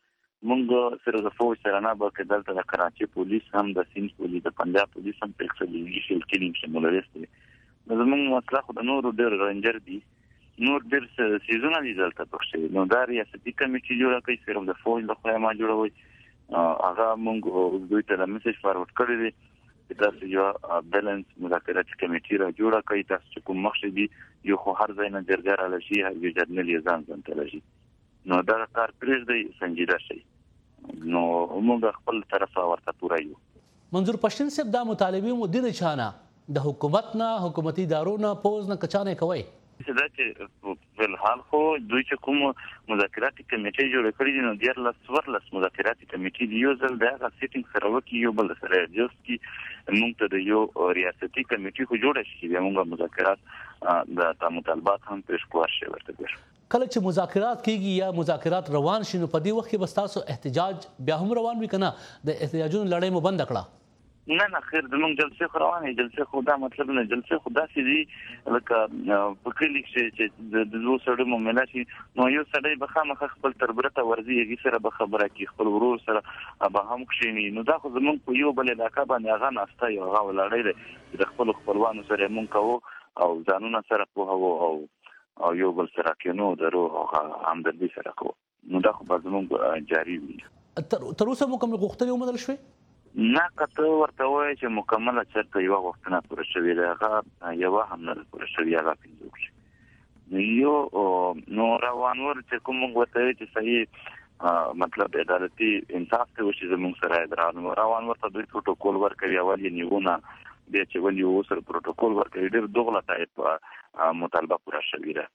موږ صرف د فوج سره نه بلکې دلته د کراچي پولیس هم د سیند پولیس د پنجاب پولیس هم په ایکسټریمیشن کلینګ شمولیست دي. نو زموږ مسله خو د نورو ډېر رنجر دي نور ډېر سیزونه دي دلته پکښې. نو دا ریاستي کمیټي جوړه کړئ صرف د فوج لخوا ما جوړوئ. هغه موږ دوی ته د میسج فارورډ کړی دی چې تاسو یوه بیلنس مذاکراتي کمیټي را جوړه کړئ. تاسو چې کوم مخکې دي یو خو هر ځای نه جرګه راله شي یو جرنل یې ځان ته راشي. نو دغه کار پرېږدئ سنجیده شئ. نو موږ خپل طرفه ورته پوره یو. منظور پښتین صاحب دا مطالبې مو د چانه د حکومت نه حکومتي ادارو نه پوز نه کچانه کوي؟ دا چې په الحال خو دوی چې کوم مذاکراتي کمیټې جوړ کړې دي نو 14 مذاکراتي کمیټې دی. یو ځل دا سیټینګ سره وکړي یو بل سره ایډجسټ کړي موږ ته د یو ریاستي کمیټې خو جوړه شي چې موږ مذاکرات د مطالبات هم پیش کوو شي ورته پیش. کله چې مذاکرات کیږي یا مذاکرات روان شي نو په دې وخت کې بس تاسو احتجاج بیا هم روان وي کنه د احتجاجونو لړۍ مو بند کړه؟ نه خیر زموږ جلسې خو روانې جلسې خو دا مطلب نه جلسې خو داسې دي لکه په کلي چې د دوه سړیو معامله شي نو یو سړی به خامخا خپل تربرته ورځي هغې سره به خبره کړي خپل ورور سره به هم کښېني. نو دا خو زموږ په یو بل علاقه باندې هغه ناسته یو هغه ولاړی دی چې د خپلو خپلوانو سره یې مونږ کوو او ځانونه سره پوهوو او یو بل سره کینو درو او همدردي سره کوو. نو دا خو به زموږ جاري وي. تر اوسه مو کومې غوښتنې ومنل شوې؟ نه که ته ورته وایې چې مکمله چېرته یوه غوښتنه پوره شوې ده هغه یوه هم نه ده پوره شوې هغه پنځه وکړي. یو نو روانور چې کوم موږ ورته وایو چې صحیح مطلب عدالتي انصاف ته وشي زموږ سره روانور ته دوی پروټوکول ورکوي اول یې نیونه بیا چې ولې اوس سره پروټوکول ورکوي ډېر دوغله ټایپ مطالبه پوره شوې ده.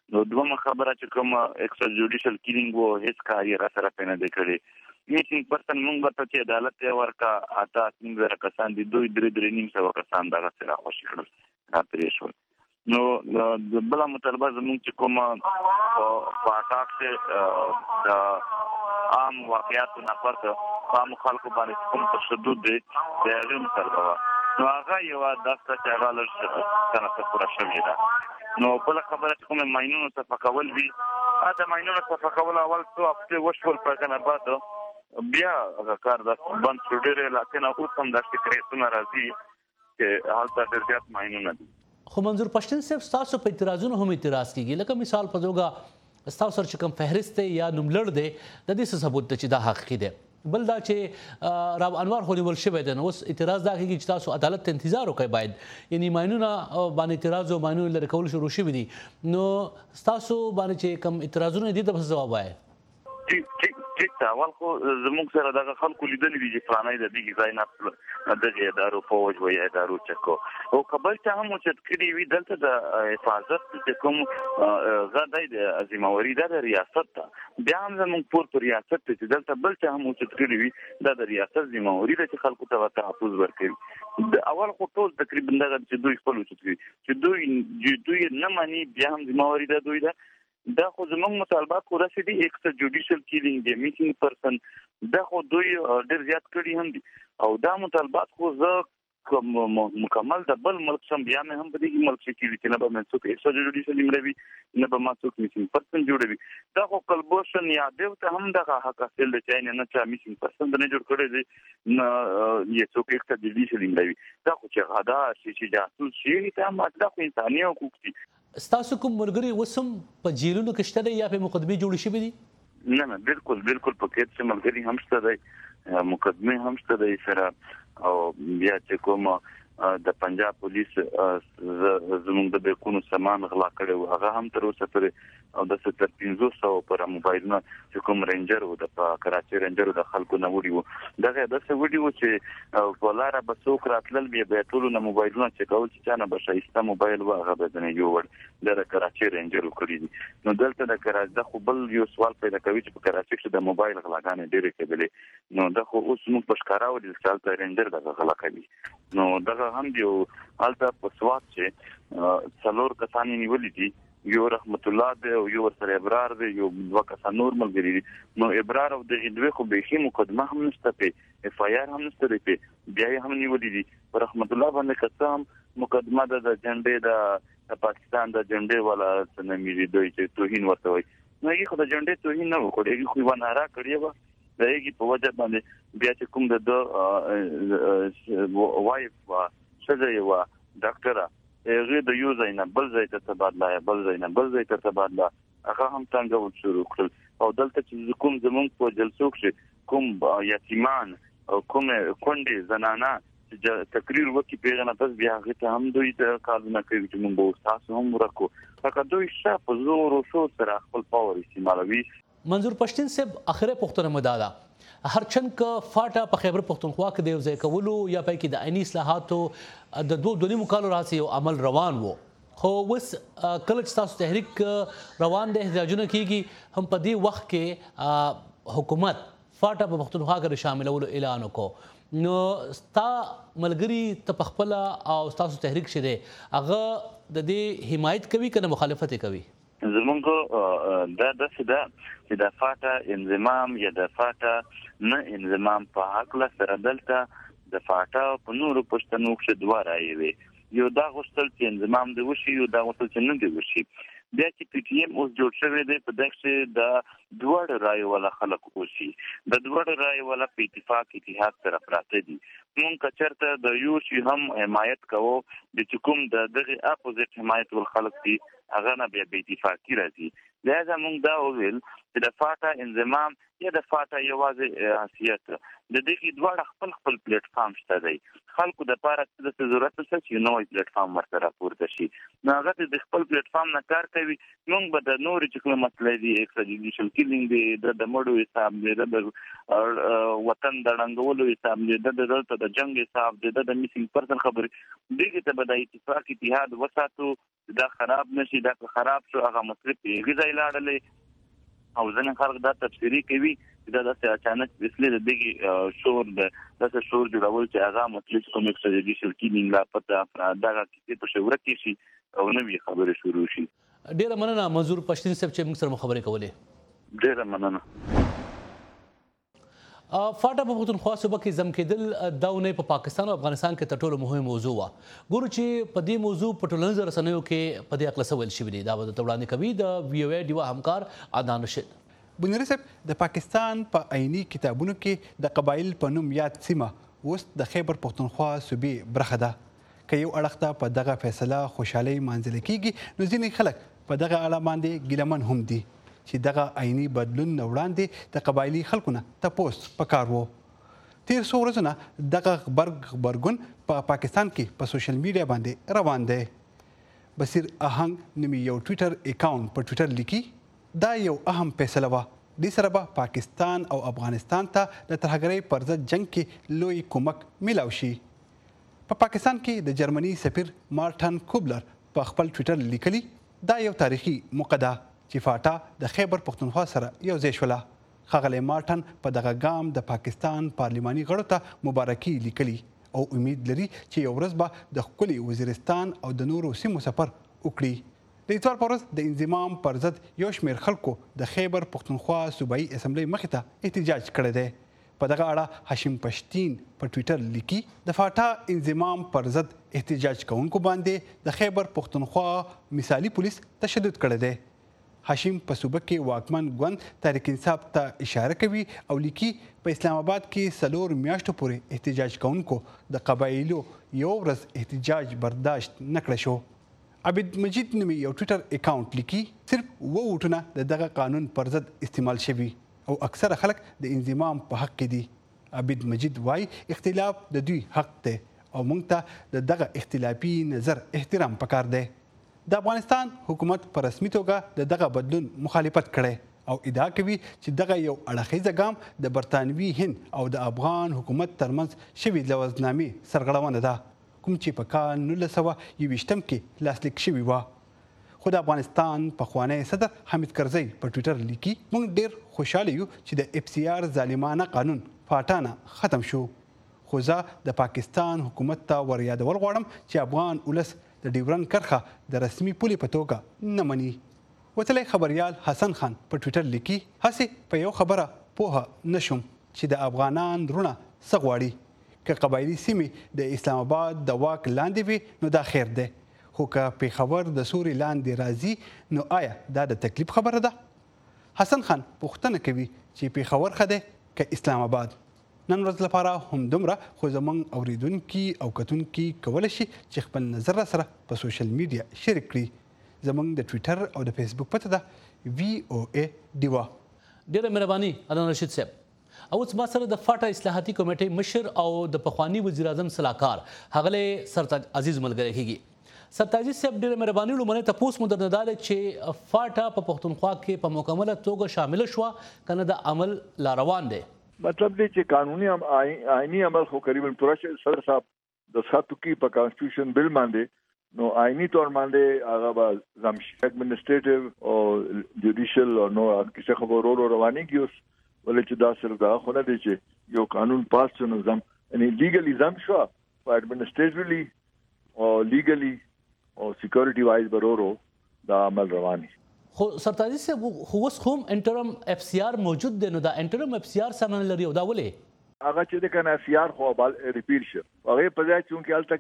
نو دومره خبره چې کوم ایکسترا جوډیشل کیلینګ وو هیڅ کار یې را سره پنه دی کړی میټینګ پرسن موږ ورته چې عدالت یې ورکا اته 3,000 کسان دي 2.5 کسان دغه سره خوشی کړل را پرې شو. نو د بل مطالبه زموږ چې کوم په اټاک ته د عام واقعیاتو نه پرته عام خلکو باندې کوم تشدد دی د هغه مطالبه نو هغه یو داسته چې هغه لږ څنګه پوره شوې ده. نو بل خبره چې کوم ماینونو صفه کول وي دا ماینونو صفه کول اول څو هفته وشول په کنه بعد بیا هغه کار د بند شو ډېر علاقې نه اوس هم د شکایتونو راځي چې هلته ډېر زیات ماینونه دي. خو منظور پښتون صاحب ستاسو په اعتراضونو هم اعتراض کیږي لکه مثال په توګه ستاسو سره چې کوم فهرست دی یا نوملړ دی د دې ثبوت دی چې دا حقیقي دی. بل دا چې راب انوار خو نیول شوی دی نو اوس اعتراض دا کوي چې تاسو عدالت ته انتظار وکړئ باید یعنی ماینونه باندې اعتراض او ماینونه لري کول شروع شوي دي نو ستاسو باندې چې کوم اعتراضونه دي د جواب وایي. ټیک دا اول خو زموږ سره دغه خلکو لیدلې دي چې فلانه د دې ځای نه دغه ادارو فوج وي ادارو چکو او قبل ته هم چې کړي وي دلته د حفاظت چې کوم غدای د ازموري د ریاست ته بیا هم زموږ پور ریاست ته دلته بل ته هم چې کړي وي د ریاست ازموري د خلکو ته تحفظ ورکړي د اول خو ټول تقریبا دغه چې دوی خپل چې دوی نه مانی بیا هم ازموري د دوی ده دا خو زموږ مطالبات خو راسي دي ایکسترا جوډیشل کیلینګ دی میټینګ پرسن دا خو دوی ډېر زیات کړي هم دي او دا مطالبات خو زه مکمل د بل ملک سم بیا مې هم په دې ملک کې چې نه به منسوخ ایکسترا جوډیشل ملوي نه به منسوخ میټینګ پرسن جوړوي دا خو کلبوشن یا دیو ته هم دغه حق حاصل دی چې نه چا میټینګ پرسن نه جوړ کړی دی نه یې څوک ایکسترا جوډیشل ملوي دا خو چې غدا چې جاسوس شي ته ماده خو انساني حقوق دي. ستاسو کوم مرګري وسم په جیلونو کې شته یا په مقدمه جوړ شي دي؟ نه بالکل په کې چې مرګري هم شته دی مقدمه هم شته دی سره او بیا چې کوم د پنجاب پولیس زموږ د بیکونو سامان غلا کړي هغه هم تر اوسه پورې او د 1500 پر موبایلونه چې کوم رینجر و د کراچي رینجر د خلکو نه وړي وو دغه د څه وړي وو چې ولاره به څوک راتلل بیا ټولو نه موبایلونه چې کول چې چانه به شایسته موبایل و هغه به نه جوړ د کراچي رینجر کړی دي نو دلته د کراچي خو بل یو سوال پیدا کوي چې په کراچي کې د موبایل غلاګانې ډېرې کېدلې نو د خو اوس موږ په ښکارا ولې چې رینجر د غلا کوي نو دغه هم دی الته په سواد چې څلور کسان نیولې دي یو رحمت الله دی او یو سره ابرار دی یو دوه کسان نور ملګری دي نو ابرار او د دوی خو به هی مقدمه هم نشته په اف آی آر هم نشته په بیا هم نیولې دي رحمت الله باندې قسم مقدمه د جنډې د پاکستان د جنډې والا سنمې دوی چې توهین ورته وي نو یې خو د جنډې توهین نه وکړي خو ونه را کړی و دایږي په وجه باندې بیا چې کوم د وایف وا شزه یو ډاکټر هغه د یو ځای نه بل ځای ته تبادله بل ځای نه بل ځای ته تبادله هغه هم څنګه شروع کړل او دلته چې کوم زمونږ په جلسو کې کوم یتیمان او کوم کونډې زنانه تقریر وکي پیغام تاسو بیا هغه ته هم دوی د کارونه کوي چې موږ به تاسو هم ورکو فقط دوی شاپ زور او شو سره خپل پاور استعمالوي. منظور پښتون صاحب اخره پښتون مدادا هرچند ک فاټا په خیبر پښتونخوا کې د ځای کولو یا په کې د عیني اصلاحاتو د دوه کالو راځي او عمل روان وو خو وس کله چې تاسو تحریک روان د احتجاجونه کیږي هم په دې وخت کې حکومت فاټا په پښتونخوا کې شاملولو اعلان وکړ نو ستا ملګری ته خپل او تاسو تحریک شته هغه د دې حمایت کوي کنه مخالفت کوي؟ زمونږ دا چې د فاټا انضمام یا د فاټا نه انضمام په حق له سره دلته د فاټا په نورو پښتنو کې دوه رایې وي یو دا غوښتل چې انضمام دی وشي یو دا غوښتل چې نه دی وشي بیا چې پی ټی ایم اوس جوړ شوی دی په دغه چې د دوه رایې ولا خلک وشي د دوه رایې ولا په اتحاد سره پراته دي مونږ کچرته د یو شي هم حمایت کوو د کوم د دغه اپوزیټ حمایت ول خلک دي هغه نه بیا به اتفاقی راځي لہذا موږ دا وویل چې د فاټا انضمام یا د فاټا یوازې حیثیت د دې کې دوه خپل پلیټ فارم شته دی خلکو د پاره د ضرورت څه چې نوې پلیټ فارم ورته راپورته شي نو هغه د خپل پلیټ فارم نه کار کوي موږ به د نور چې کوم مسلې دي ایکسترا جوډیشل کلینګ دی د مړو حساب دی د وطن د ړنګولو حساب دی د جنگ حساب دی د میسینګ پرسن خبرې دغه ته به د اتفاق اتحاد وساتو دا خراب نشي دا خراب شو هغه مصرف یې ځای لاړلې او ځنه خلک دا تفسیری کوي دا د اچانک وسلې دغه شور د شور جوړول چې هغه مطلب کوم اکسټریډیشن کینینګ لا پته افراد دا کیسه په شوره کې شي او نوې خبره شروع شي. ډیره مننه منظور پښتين صاحب چې موږ سره خبرې کولې. ډیره مننه. فاټا په پښتونخوا صوبه کې زم کېدل دا ونه په پاکستان او افغانستان کې تر ټولو مهم موضوع و. ګورو چې په دې موضوع په ټولنیزو رسنیو کې په دې اقل سوال شوی دی دا د وړاندې کوي د وی او ای ډیوا همکار عدنان رشید. بنيري صاحب د پاکستان په عیني کتابونو کې د قبایل په نوم یاد سیمه اوس د خیبر پښتونخوا صوبې برخه ده. که یو اړخ ته په دغه فیصله خوشحالي مانځل کېږي نو ځینې خلک په دغه اړه باندې ګیلمن هم دي چې دغه عیني بدلون نه وړاندې د قبایلي خلکو نه تپوس پکار و. تیر څو ورځو نه دغه غبرګون په پاکستان کې په سوشل میډیا باندې روان دی. بصیر اهنګ نومي یو ټویټر اکاونټ په ټویټر لیکي دا یو اهم فیصله وه. دې سره به پاکستان او افغانستان ته د ترهګرۍ پر ضد جنگ کې لوی کومک میلاو شي. په پاکستان کې د جرمني سفیر مارټن کوبلر په خپل ټویټر لیکلي دا یو تاریخي موقع ده چې فاټا د خیبر پښتونخوا سره یو ځای شوله. ښاغلی مارټن په دغه ګام د پاکستان پارلماني غړو ته مبارکي لیکلي او امید لري چې یو ورځ به د ښکلي وزیرستان او د نورو سیمو سفر وکړي. د اتوار په ورځ د انضمام پر ضد یو شمېر خلکو د خیبر پښتونخوا صوبایي اسمبلی مخې ته احتجاج کړی دی. په دغه اړه هاشم پښتين په ټویټر لیکي د فاټا انضمام پر ضد احتجاج کوونکو باندې د خیبر پښتونخوا مثالي پولیس تشدد کړی دی. هاشم په صوبه کې واکمن ګوند تحریک انصاف ته اشاره کوي او لیکي په اسلام آباد کې 4 میاشتو پورې احتجاج کوونکو د قبایلو یو ورځ احتجاج برداشت نکړی شو. عبد مجید نومي یو ټویټر اکاونټ لیکي صرف 2 ووټونه د دغه قانون پر ضد استعمال شوي او اکثره خلک د انضمام په حق کې دي. عبد مجید وایي اختلاف د دوی حق دی او موږ ته د دغه اختلافي نظر احترام پکار دی. د افغانستان حکومت په رسمي توګه د دغه بدلون مخالفت کړی او ادعا کوي چې دغه یو اړخیزه ګام د برطانوي هند او د افغان حکومت ترمنځ شوي لوزنامې سرغړونه ده کوم چې په کال 1921 کې لاسلیک شوي وه. خو د افغانستان پخوانی صدر حامد کرزی په ټویټر لیکي موږ ډېر خوشحاله یو چې د اف سی آر ظالمانه قانون فاټا نه ختم شو. خو زه د پاکستان حکومت ته ور یادول غواړم چې افغان ولس د ډیورنډ کرښه د رسمي پولې په توګه نه مني. وتلی خبریال حسن خان په ټویټر لیکي هسې په یو خبره پوهه نشم چې د افغانان رونه څه غواړي. که قبایلي سیمې د اسلام آباد د واک لاندې وي نو دا خیر دی خو که پېښور د سوري لاندې راځي نو آیا دا د تکلیف خبره ده؟ حسن خان پوښتنه کوي چې پېښور ښه دی که اسلام آباد؟ نن ورځ لپاره همدومره خو زموږ اوریدونکي او کتونکي کولی شي چې خپل نظر سره په سوشل میډیا شریک کړي. زموږ د ټویټر او د فیسبوک پته ده وی او ای ډیوا. ډیره مهرباني عدنان رشید صاحب. او اوس ما سره د فاټا اصلاحاتي کمیټې مشر او د پخوانی وزیر اعظم صلاحکار ښاغلی سرتاج عزیز ملګری کیږي. سرتاج عزیز صاحب ډیره مهرباني لومړی تپوس مو درنه دا ده چې فاټا په پښتونخوا کې په مکمله توګه شامله شوه که نه د عمل لا روان دی؟ مطلب دی چې قانوني آئینی عمل خو قریبا پوره شوی. صدر صاحب دستخط وکړي په کانسټیټیوشن بل باندې نو آئینی طور باندې هغه به ځم شي. ایڈمنسټریټیو او جوډیشل او نو کیسه خبرو روانېږي اوس ولې چې دا صرف دا خو نه دی چې یو قانون پاس شو نو ځم یعنی لیګلی ځم شو په ایڈمنسټریټیولی او لیګلی او سکیورټي وایز برورو دا عمل رواني. خو سرتاجي صاحب خو اوس هم انټرم اف سی آر موجود دی نو دا انټرم اف سی آر سره لري او دا ولې هغه چې د کنه اف سی آر خو بل ریپیټ شو هغه په ځای چې هلته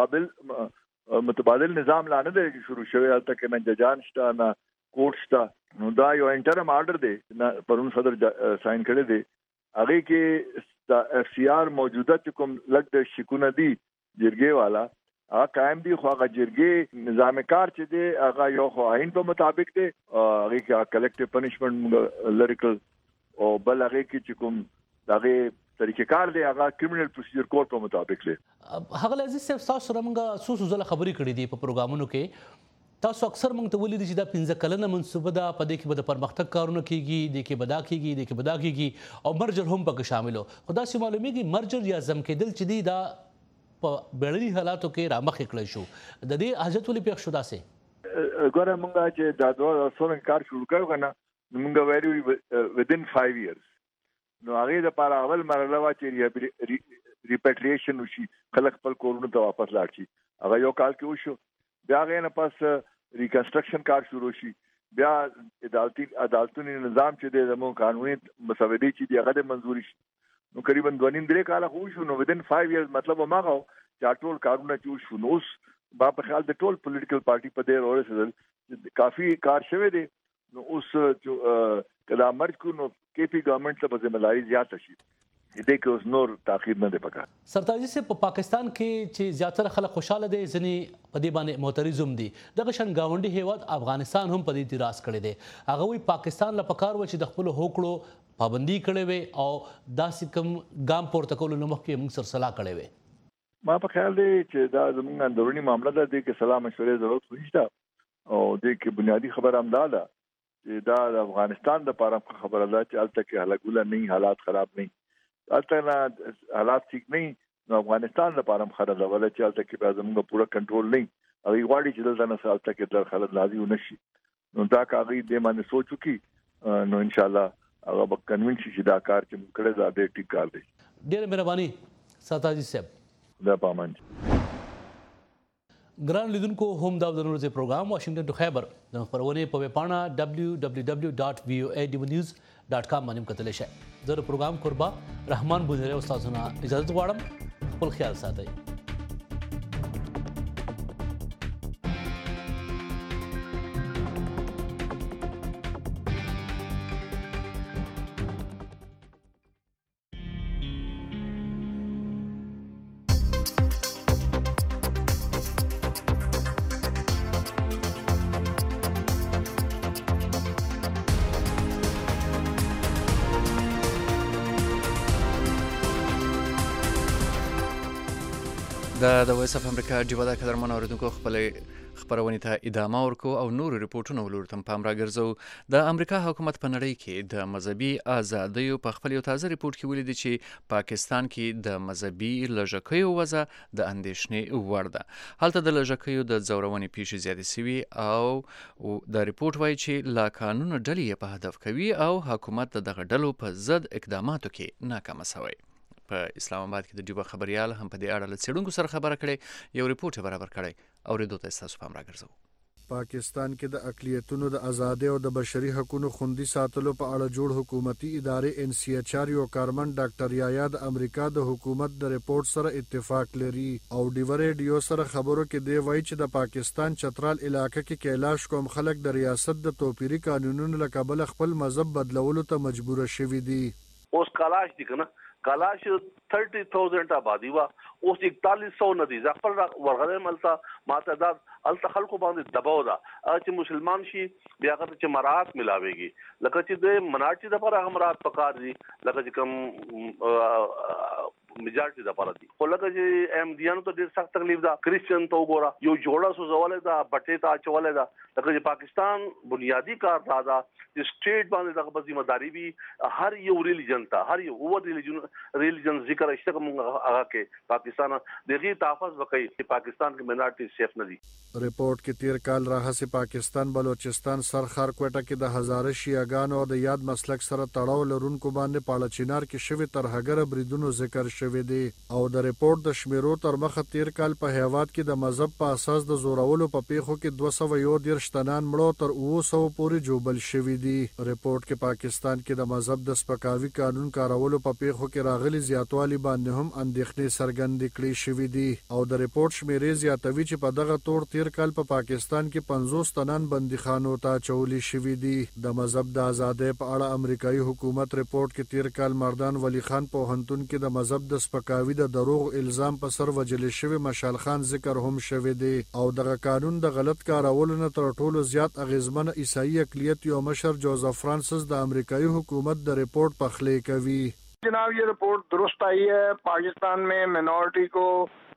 کې متبادل نظام لا نه دی شروع شوی هلته کې نه ججان شته نه کوټ شته نو دا یو انټرم آرډر دی پرون صدر ساين کړی دی هغه کې د اف سی آر موجوده کوم لګ د شکونه دی جرګې والا هغه قائم دی خو هغه جرګې نظام کار چې دی هغه یو خو آئین په مطابق دی هغه کې کلیکټیو پنیشمنت لریکل او بل هغه کې چې کوم دغه طریقې کار دی هغه کریمینل پروسیجر کوډ په مطابق دی. هغه عزیز صاحب تاسو سره موږ څو ځله خبرې کړې دي په پروګرامونو کې تاسو اکثر مونږ ته ولیدي چې دا 15 کلنه منصوبه ده، په دې کې به د پرمختګ کارونه کیږي، د کې بدا کیږي، د کې بدا کیږي او مرجر هم پکې شاملو. خو داسې معلومیږي مرجر یا ضم کېدل چې دی دا په بیړني حالاتو کې رامخې کړی شو. د دې حاجت ولې پېښ شو داسې؟ ګوره مونږ چې دا 2016 کار شروع کړو کنه مونږ ویلو within 5 years نو هغه د لپاره اول مرحله وا چې ریپیټریشن وشي، خلک خپل کورونو ته واپس لاړ شي. هغه یو کال کې وشو. بیا غوښنه نه پس ریکنسټرکشن کار شروع شي. بیا عدالتونی نظام چې د زموږ قانوني مسودې چې دی هغه منزوري شي. نو تقریبا 2.5 کال خو شو. نو within 5 years مطلب ماغه چې ټول کارونه چې شو نو با په خیال د ټول پولیټیکل پارټي په دې ورسېدل کافي کار شوه دی. نو اوس کله مرج کو نو کېپی ګورنمنت ته به ځمېداري زیات شي. دې کې اوس نور تاخير نه دی پکار. سرتاجي سے په پاکستان کې چې زیاتره خلک خوشاله دي، ځنې په دې باندې معترض دي. دغه شان گاونډي هیواد افغانستان هم په دې اعتراض کړی دی. هغه وی پاکستان له پکار و چې د خپل هوکړو پابندي کړي وي او داسې کوم ګام پورته کولو نه مخکې موږ سره صلاح کړي وي. ما په خیال دی چې دا زموږ اندرونی معاملې ده، دې کې صلاح مشورې ضرورت نشته او دې کې بنیادی خبر هم دا ده چې دا د افغانستان لپاره خبره ده چې الته کې هلاګوله نه، حالات خراب نه، الته حالات ٹھیک نه، نو افغانستان لپاره هم خبره ده ولې چې الته کې به زموږ پوره کنټرول نه او غواړي چې دلته نه الته کې در خلک راضي ونشي. نو دا کاغی دې باندې سوچو کی نو ان شاء الله هغه به کنوینس شي دا کار چې موږ کړی دا ډېر ټیک کار دی. ډېر مهرباني ساتاجي صاحب. دا پامان ګران لیدونکو هم دا د نورو پروګرام واشنگټن ټو خیبر د خبرونه په ویبپاڼه www.voanews.com باندې کتلی شئ. زه د پروګرام قربا رحمان بوزره استادونه اجازه غواړم. خپل خیال ساتئ. د وایس اف امریکا ډیوه د قدرمن اوریدونکو خپل خبرونه ته ادامه ورکو او نور ریپورتونه ولورتم پام راګرځو. د امریکا حکومت په نړۍ کې د مذهبي ازادیو په خپل یو تازه ریپورت کې ولیدل چې پاکستان کې د مذهبي لږکیو وضع د اندېښنې وړ ده. هلته د لږکیو د ځورونې پیښې زیاتې شوي او د ریپورت وایي چې لا قانون ډلې په هدف کوي او حکومت دغه ډلو په ضد اقداماتو کې ناکام شوی. په اسلام آباد کې د ډیوه خبريال هم په دې اړه له څېړونکو سره خبره کړې، یو ریپورت برابر کړی او ریدو ته تاسو پام راګرځو. پاکستان کې د اقلیتونو د ازادۍ او د بشري حقوقو خوندي ساتلو په اړه جوړ حکومتي ادارې NCHR یو کارمن ډاکټر یایا د امریکا د حکومت د ریپورت سره اتفاق لري او ډیو ریډیو سره خبرو کې دی وایي چې د پاکستان چترال علاقې کې کیلاش کوم خلک د ریاست د توپیری قانونونو له کبله خپل مذهب بدلولو ته مجبور شوي دي. اوس کلاش دي کنه کلاش 30,000 آبادی وا اوس 4100 ندی ځخپل ورغله ملتا ماته دا الته خلکو باندې دباو دا چې مسلمان شي بیا هغه چې مراد ملاويږي لکه چې د مناټي د پر امرات پکار دي لکه چې کم میجارټي د پر دي خو لکه چې MDN ته ډیر سخت تکلیف دا کریسچن ته وګوره یو جوړه سو زواله دا بټه ته اچواله دا لکه چې پاکستان بنیادی کار دا چې سټیټ باندې دغه ذمہ داری وي هر یو ریلیجن ته هر یو ریلیجن ذکر اشته کوم هغه کې پاکستان دغه تحفظ وکړي چې پاکستان کې مناټي سیف نه دي. ریپورت کې تیر کال راهسه پاکستان بلوچستان سرخار کوټه کې د هزاره شیعاګانو او د یاد مسلک سره تړاو لرونکو باندې پاړه چینار کې شوی ترهګر بریدونو ذکر شوی دی او د ریپورت د شمیرو تر مخه تیر کال په هیواد کې د مذهب په اساس د زورولو په پیښو کې 211 تنان مړو تر 200 پورې جوبل شوی دی. ریپورت کې پاکستان کې د مذهب د سپکاوي قانون کارولو په پیښو کې راغلي زیاتوالی باندې هم اندېښنې څرګندې کړې شوې دي او د ریپورت شمیرې زیاتوي چې په دغه تور تیر کال په پاکستان کې 50 تنان بندیخانو ته چولې شوې دي. د مذهب د ازادۍ په اړه امریکایي حکومت ریپورت کې تیر کال مردان ولی خان پوهنتون کې د مذهب د سپکاوي د دروغ الزام په سر وجل شوی مشال خان ذکر هم شوی دی او دغه قانون د غلط کارولو نه تر ټولو زیات اغیزمن عیسائی اقلیت یو مشر جوزف فرانسس د امریکایي حکومت د ریپورٹ پخلی کوي. जनाब ये रिपोर्ट दुरुस्त आई है. पाकिस्तान में मिनॉरिटी को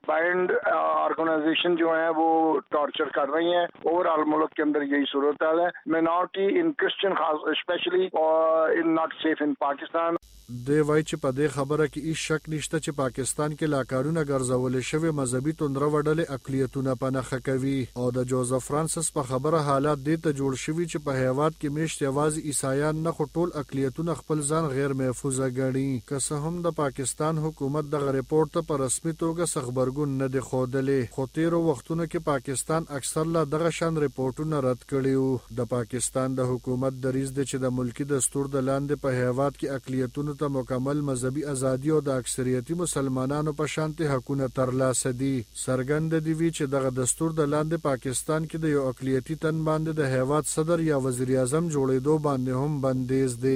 बैंड ऑर्गेनाइजेशन जो है वो टॉर्चर कर रही हैं। ओवरऑल मुल्क के अंदर यही सूरत हाल है। Minority in Christian specially in not safe in Pakistan. دی وای چې په دې خبره کې هیڅ شک نشته چې پاکستان کې لاکارونه ګرځولې شوی مذهبي توندره وډلې اقلیتونه په نښه کوي او د جوزف فرانسس په خبره حالات دې ته جوړ شوي چې په هیواد کې میشت یوازې عیسایان نه خو ټول اقلیتونه خپل ځان غیر محفوظه ګڼي. که څه هم د پاکستان حکومت دغه ریپورت ته په رسمي توګه څه خبرګون نه دی ښودلی، خو تیرو وختونو کې پاکستان اکثر لا دغه شان ریپورټونه رد کړي وو. د پاکستان د حکومت دریځ دی چې د ملکی دستور د لاندې په هیواد کې اقلیتونو ته مکمل مذهبي ازادي او د اکثریتي مسلمانانو په شانتي حقونه ترلاسه دي. څرګند دی وی چې دغه دستور د لاندې پاکستان کې د یو اقلیتي تن باندې د هیواد صدر یا وزیر اعظم جوړېدو باندې هم بندیز دی.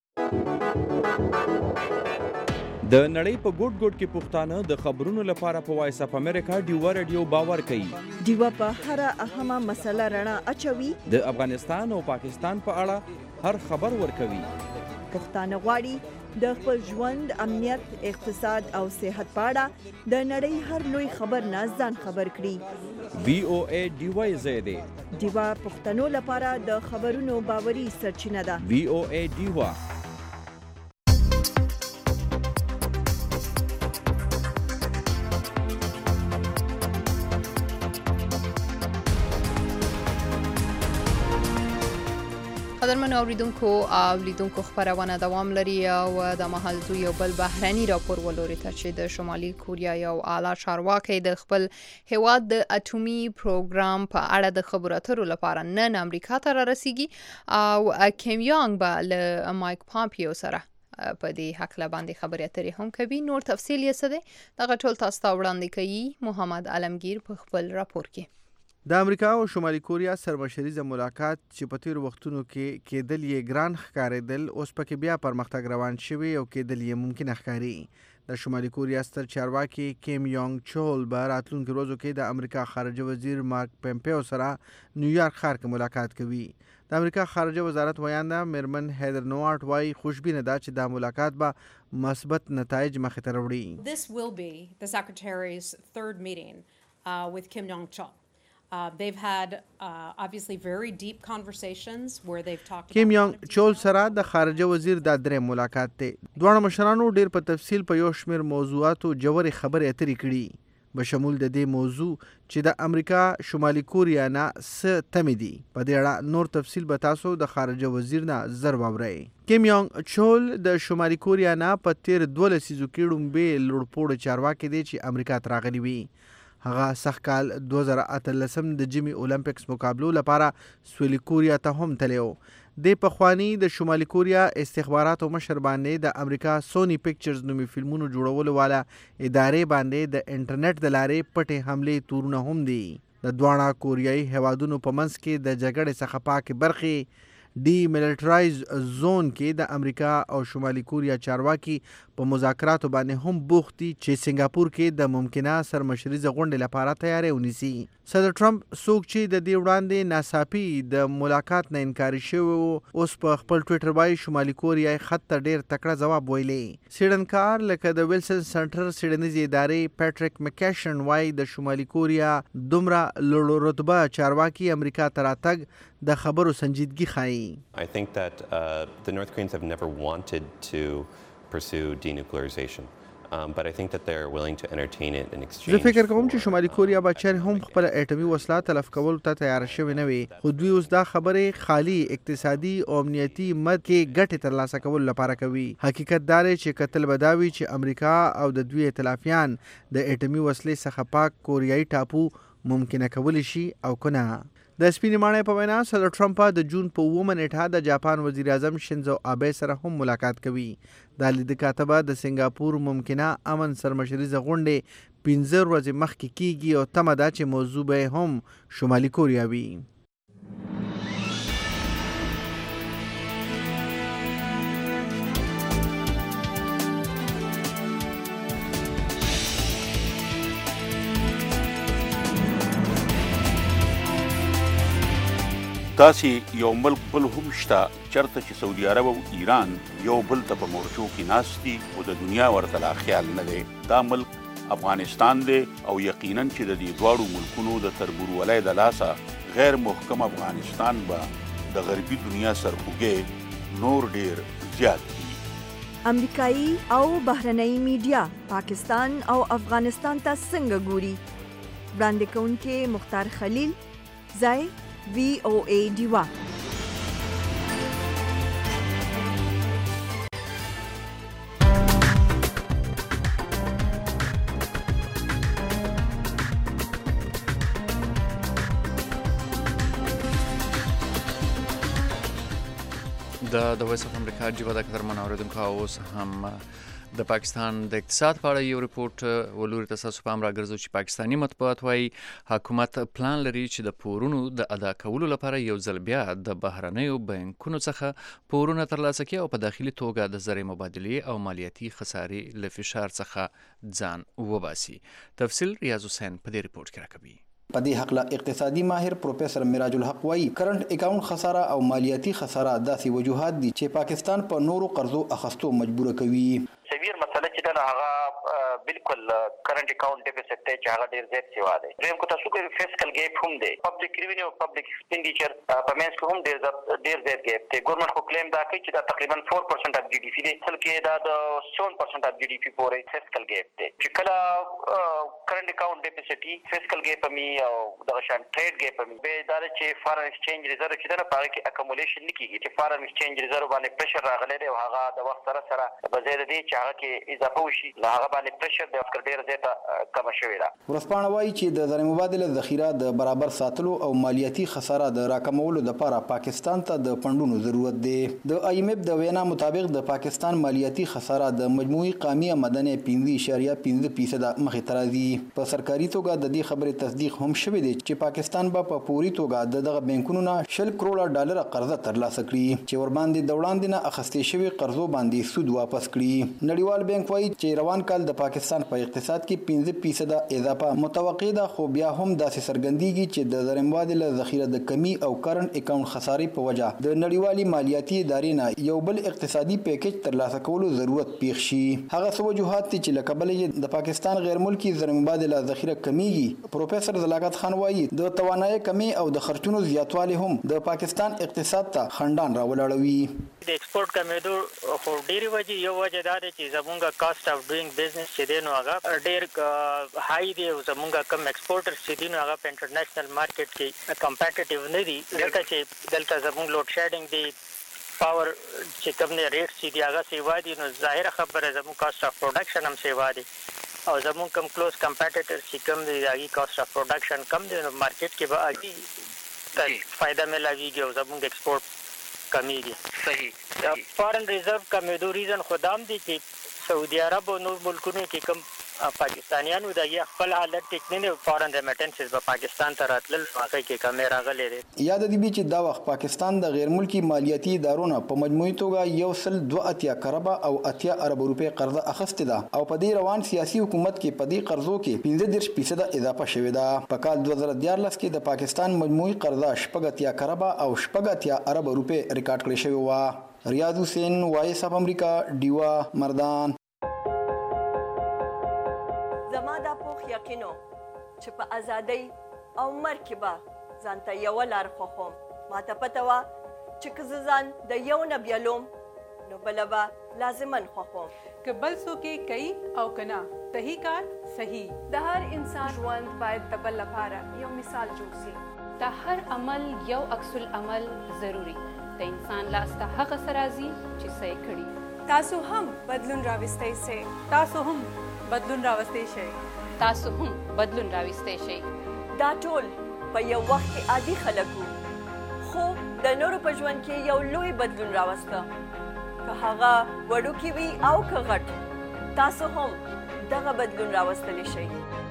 د نړۍ په ګوټ ګوټ کې پښتانه د خبرونو لپاره په وایس اف امریکا ډیوا رادیو باور کوي. ډیوا په هر اهمه مسله رڼا اچوي. د افغانستان او پاکستان په اړه هر خبر ورکوي. پښتانه غواړي د خپل ژوند، امنیت، اقتصاد او صحت په اړه د نړۍ هر لوی خبر نه ځان خبر کړي. VOA ډیوا زیاده ډیوا پښتنو لپاره د خبرونو باوري سرچینه ده. VOA ډیوا. قدرمن اوریدونکو او لیدونکو خبرونه دوام لري او د مهال زو یو بل بهرني راپور ولوري ته چې د شمالي کوریا یو اعلی چارواکي د خپل هیواد د اټومي پروګرام په اړه د خبرو اترو لپاره نن امریکا ته رسیږي او کیم یونګ به له مایک پامپیو سره په دې حق له باندې خبرې اترې هم کوي. نور تفصیل یې څه دی دغه ټول تاسو ته وړاندې کوي محمد علمگیر په خپل راپور کې. د امریکا او شمالي کوریا سرمشریزه ملاقات چې په تیر وختونو کې کېدل یې ګران ښکارېدل، اوس پکې بیا پرمختګ روان شوی او کېدل یې ممکن ښکاري. د شمالي کوریا ستر چارواکي کیم یونګ چول به راتلونکي ورځو کې د امریکا خارجه وزیر مارک پمپیو سره نیویارک ښار کې ملاقات کوي. د امریکا خارجه وزارت ویانده میرمن هیدر نوارټ وايي خوشبینه ده چې دا ملاقات به مثبت نتایج مخې ته راوړي. This will be the Secretary's third meeting with Kim Yong-chol. They've had obviously very deep conversations where they've talked کیم یونګ چول سره د خارجه وزیر د درې ملاقات ته دوه مشرانو ډیر په تفصیل په یو شمېر موضوعاتو جوړې خبرې اترې کړي، بشمول د دې موضوع چې د امریکا شمالي کوریا نه څه تمې دي. په دې اړه نور تفصیل به تاسو د خارجه وزیر نه زر واورئ. کیم یونګ چول د شمالي کوریا نه په تیر 12 لسیزو کې ډومبې لوړپوړو چارواکي دی چې امریکا ته راغلي وي. هغه سخت کال 2018 د جیمی اولمپکس مقابلو لپاره سویلي کوریا ته هم تللی. د پخوانی د شمالي کوریا استخباراتو مشر باندې د امریکا سونی پکچرز نومي فلمونو جوړولو والا ادارې باندې د انټرنیټ د لارې پټې حملې تورونه هم دي. د دواړه کوریایي هیوادونو په منځ کې د جګړې څخه پاکې برخې ډي ملټرایز زون کې د امریکا او شمالي کوریا چارواکي په مذاکراتو باندې هم بوخت دي چې سنگاپور کې د ممکنه سرمشریزه غونډې لپاره تیاری ونیسي. صدر ټرمپ څوک چې د دې وړاندې ناڅاپي د ملاقات نه انکار شوی اوس په خپل ټویټر باندې شمالي کوریا خط ته ډیر تکړه جواب ویلی. سیډنکار لکه د ویلسن سنټر سیډنیزي ادارې پیټریک مکیشن وای د شمالي کوریا دومره لوړ رتبه چارواکي امریکا ته راتګ د خبرو سنجیدګي ښایي. I think that the North Koreans have never wanted to pursue denuclearization. But I think that they're willing to entertain it in exchange. زه فکر کوم چې شمالي کوریا به چېرې هم خپل اټومي وسله تلف کولو ته تیار شوی نه وي، خو دوی اوس دا خبرې خالي اقتصادي او امنیتي مد کې ګټې ترلاسه کولو لپاره کوي. حقیقت دا دی چې کتل به دا وي چې امریکا او د دوی ائتلافیان د اټومي وسلې څخه پاک کوریایي ټاپو ممکنه کولی شي او که نه. د سپینې ماڼۍ په وینا صدر ټرمپ د جون په 9 نیټه د جاپان وزیر اعظم شینزو آبه سره هم ملاقات کوي. د لید کاتبه د سنگاپور ممکنه امن سرمشریزه غونډې 15 ورځې مخکې کیږي او تمه ده چې موضوع به هم شمالي کوریا وي. داسې یو ملک بل هم شته چرته چې سعودي عرب او ایران یو بل ته په مورچو کې ناست دي او د دنیا ورته لا خیال نه دی. دا ملک افغانستان دی او یقینا چې د دې دواړو ملکونو د تربورولۍ د لاسه غیر محکم افغانستان به د غربي دنیا سرخوږی نور ډیر زیات دي. امریکایي او بهرنۍ میډیا پاکستان او افغانستان ته څنګه ګوري؟ وړاندې کوونکی مختار خلیل، ځای VOA ډیوا. د وایس اف امریکا ډیوا د قدرمن اوریدونکو اوس هم د پاکستان د اقتصاد په اړه یو ریپورت ولوري تاسو پام راګرځو چې پاکستانی مطبوعات وايي حکومت پلان لري چې د پورونو د ادا کولو لپاره یو ځل بیا د بهرنیو بانکونو څخه پورونه ترلاسه کړي او په داخلي توګه د زر مبادلې او مالیاتي خسارې له فشار څخه ځان وباسي. تفصیل ریاض حسین په دې ریپورت کې راکوي. په دې حق له اقتصادي ماهر پروفیسور میراج الحق وايي کرنٹ اکاونټ خساره او مالیاتي خساره داسې وجوهات دي چې پاکستان په نورو قرضو اخستو مجبور کوي. سویر مسله چې دا هغه بالکل کرنٹ اکاؤنٹ ډیفیسټ ته چې هغه ډیر زیات سیوا دی. دریم کو تاسو کې فیسکل ګیپ هم دی، پبلک ریوینیو او پبلک ایکسپینډیچر په منځ کې هم ډیر زیات ګیپ دی. ګورنمنت خو کلیم دا کوي چې دا تقریبا 4% اف جی ډی پی دی، اصل کې دا د 7% اف جی ډی پی پورې فیسکل ګیپ دی. چې کله کرنٹ اکاؤنٹ ډیفیسټ فیسکل ګیپ می او دغه شان ټریډ ګیپ می به دا چې فارن ایکسچینج ریزرو چې دا په کې اکومولیشن نه کیږي، چې فارن ایکسچینج ریزرو باندې پریشر راغلی دی او هغه د وخت سره به زیاده دی چې هغه کې اضافه وشي، نو هغه باندې پریشر د افکر ډیر زیاته کم شوی دا. ورسپانه وايي چې د زر مبادله ذخیره د برابر ساتلو او مالیاتي خساره د راکمولو لپاره پاکستان ته د فندونو ضرورت دی. د IMF د وینا مطابق د پاکستان مالیاتي خساره د مجموعي قومي آمدنی 5.5% مخې ته راځي. په سرکاري توګه د دې خبرې تصدیق هم شوی دی چې پاکستان به په پوري توګه دغه بانکونو نه 10 کروڑ ډالر قرضه ترلاسه کړي چې ور باندې د وړاندې نه اخیستې شوی قرضو باندې سود واپس کړي. نړیوال بانک وايي چې روان کال د پاکستان په اقتصاد کې 5% اضافه متوقع ده، خو بیا هم داسې څرګندېږي چې د زر مبادله ذخیره د کمی او کرنٹ اکاونټ خسارې په وجه د نړیوالي مالیاتي ادارې نه یو بل اقتصادي پیکیج ترلاسه کولو ضرورت پیښ شي. هغه څه وجوهات چې له کبله د پاکستان غیر ملکی زر مبادله ذخیره کمیږي. پروفیسور زلاقت خان وايي د توانایي کمی او د خرچونو زیاتوالی هم د پاکستان اقتصاد ته خنډان راولاړوي. د ایکسپورټ کمیدو خو ډېری وجې یو وجه دا دی چې زمونږ کاست اف ډوینګ بزنس چې دی نو هغه ډېر هاي دی او زمونږ کم ایکسپورټرز چې دي نو هغه په انټرنیشنل مارکیټ کې کمپیټیټیو نه دي، ځکه چې دلته زمونږ لوډ شیډینګ دی، پاور چې کوم نه ریټ چې دی هغه سیوا دي، نو ظاهره خبره زمونږ کاست اف پروډکشن هم سیوا دي او زمونږ کم کلوز کمپیټیټر چې کوم دی هغه کاست اف پروډکشن کم دی، نو مارکیټ کې به هغه فائدہ ملاویږي او زمونږ ایکسپورټ کمیږي. صحیح. فارن ریزرو کمیدو ریزن خدام دي چې سعودي عرب او نور ملکونو کې کم پاکستانیانو د خپل حالت ټیک نه فارن ریمیټنسز په پاکستان ته راتلل هغه کې کمی راغلی دی. یاد دی چې دا وخت پاکستان د غیر ملکی مالیاتي ادارونو په مجموعي توګه 1.2 کروڑ او 80 ارب روپے قرضه اخیسته ده او په دې روان سیاسي حکومت کې په دې قرضو کې 15% اضافه شوې ده. په کال 2014 کې د پاکستان مجموعي قرضه 80 کروڑ او 80 ارب روپے ریکارډ کړی شوی و. ریاض حسین، وایس اف امریکا، ډیوا، مردان. زما دا پوخ یقینو چې په ازادۍ او مرګ کې به ځان ته یوه لار خوښوم. ماته پته وه چې که زه ځان د یو نه بیلوم نو بله به لازماً خوښوم. که بل څوک یې کوي او که نه صحیح کار صحیح. د هر انسان ژوند باید د بل لپاره یو مثال جوړ سي. د هر عمل یو عکس العمل ضروري. د انسان لاس ته هغه څه راځي چې څه یې کړي. تاسو هم بدلون راوستی سئ. تاسو هم بدلون راوستی شئ. تاسو هم بدلون راوستی شئ. دا ټول په یو وخت کې عادي خلک وو، خو د نورو په ژوند کې یو لوی بدلون راوسته. که هغه وړوکی وي او که غټ، تاسو هم دغه بدلون راوستلی شئ.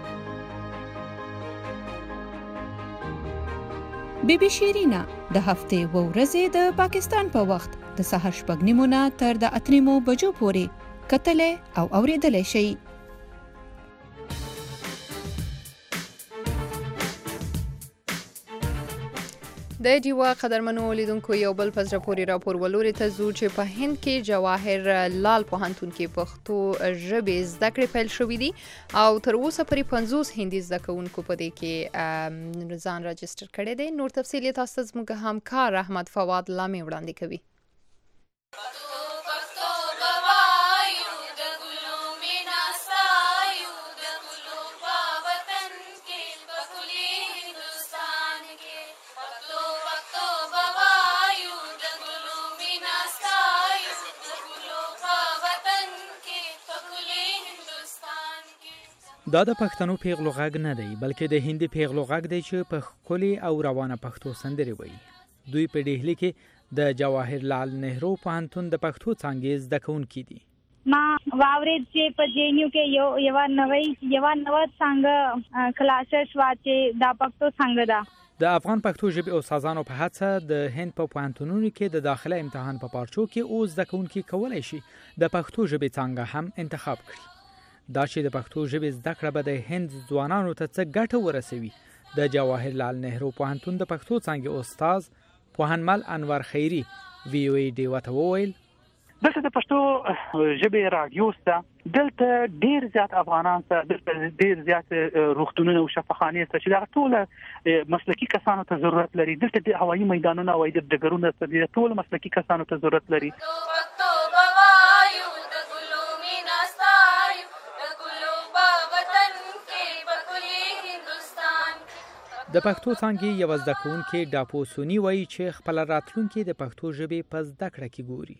بیبي شیرینا د هفتې و ورځې د پاکستان په وخت د سهار 6:30 نه تر د 8 بجو پورې کتلې او اوریدلې شي. د ډیوا قدرمنو لیدونکو یو بل پس راپوري راپور ولوري ته زو چې په هند کې جواهر لال پوهنتون کې پښتو ژبې زده کړې پیل شوې دي او تر اوسه پرې 50 هندي زده کوونکو په دې کې ځان راجستر کړي دي. نور تفصیل تاسو ته زموږ همکار احمد فواد لامي وړاندې کوي. دا د پښتنو پیغلو غږ نه دی بلکې د هندي پیغلو غږ دی چې په ښکلي او روانه پښتو سندرې وایي. دوی په ډهلي کې د جواهر لال نهرو پوهنتون د پښتو څانګې زده کوونکي دي. ما واورید چې په جینیو کې یو نوې څنګه کلاسز واچې د پښتو څنګه ده. د افغان پښتو ژبې استادانو په هڅه د هند په پوهنتونونو کې د داخله امتحان په پارچو کې اوس زده کوونکي کولای شي د پښتو ژبې څانګه هم انتخاب کړي. دا چې د پښتو ژبې زده کړه به د هند ځوانانو ته څه ګټه ورسوي. د جواهر لال نهرو پوهنتون د پښتو څانګې استاد پوهنمل انور خیری وی او ای ډیوا ته وویل دلته د پښتو ژبې رادیو سره دلته ډیر زیات افغانان سره دلته ډیر زیات روغتونونه او شفاخانې سره چې دا ټول مسلکي کسانو ته ضرورت لري. دلته د هوایي میدانونو او د ډګرونو سره ټول مسلکي کسانو ته ضرورت لري. د پښتو څانګې یو زده کوونکی ډاپو سونی وایي چې خپل راتلونکي د پښتو ژبې په زده کړه کې ګوري.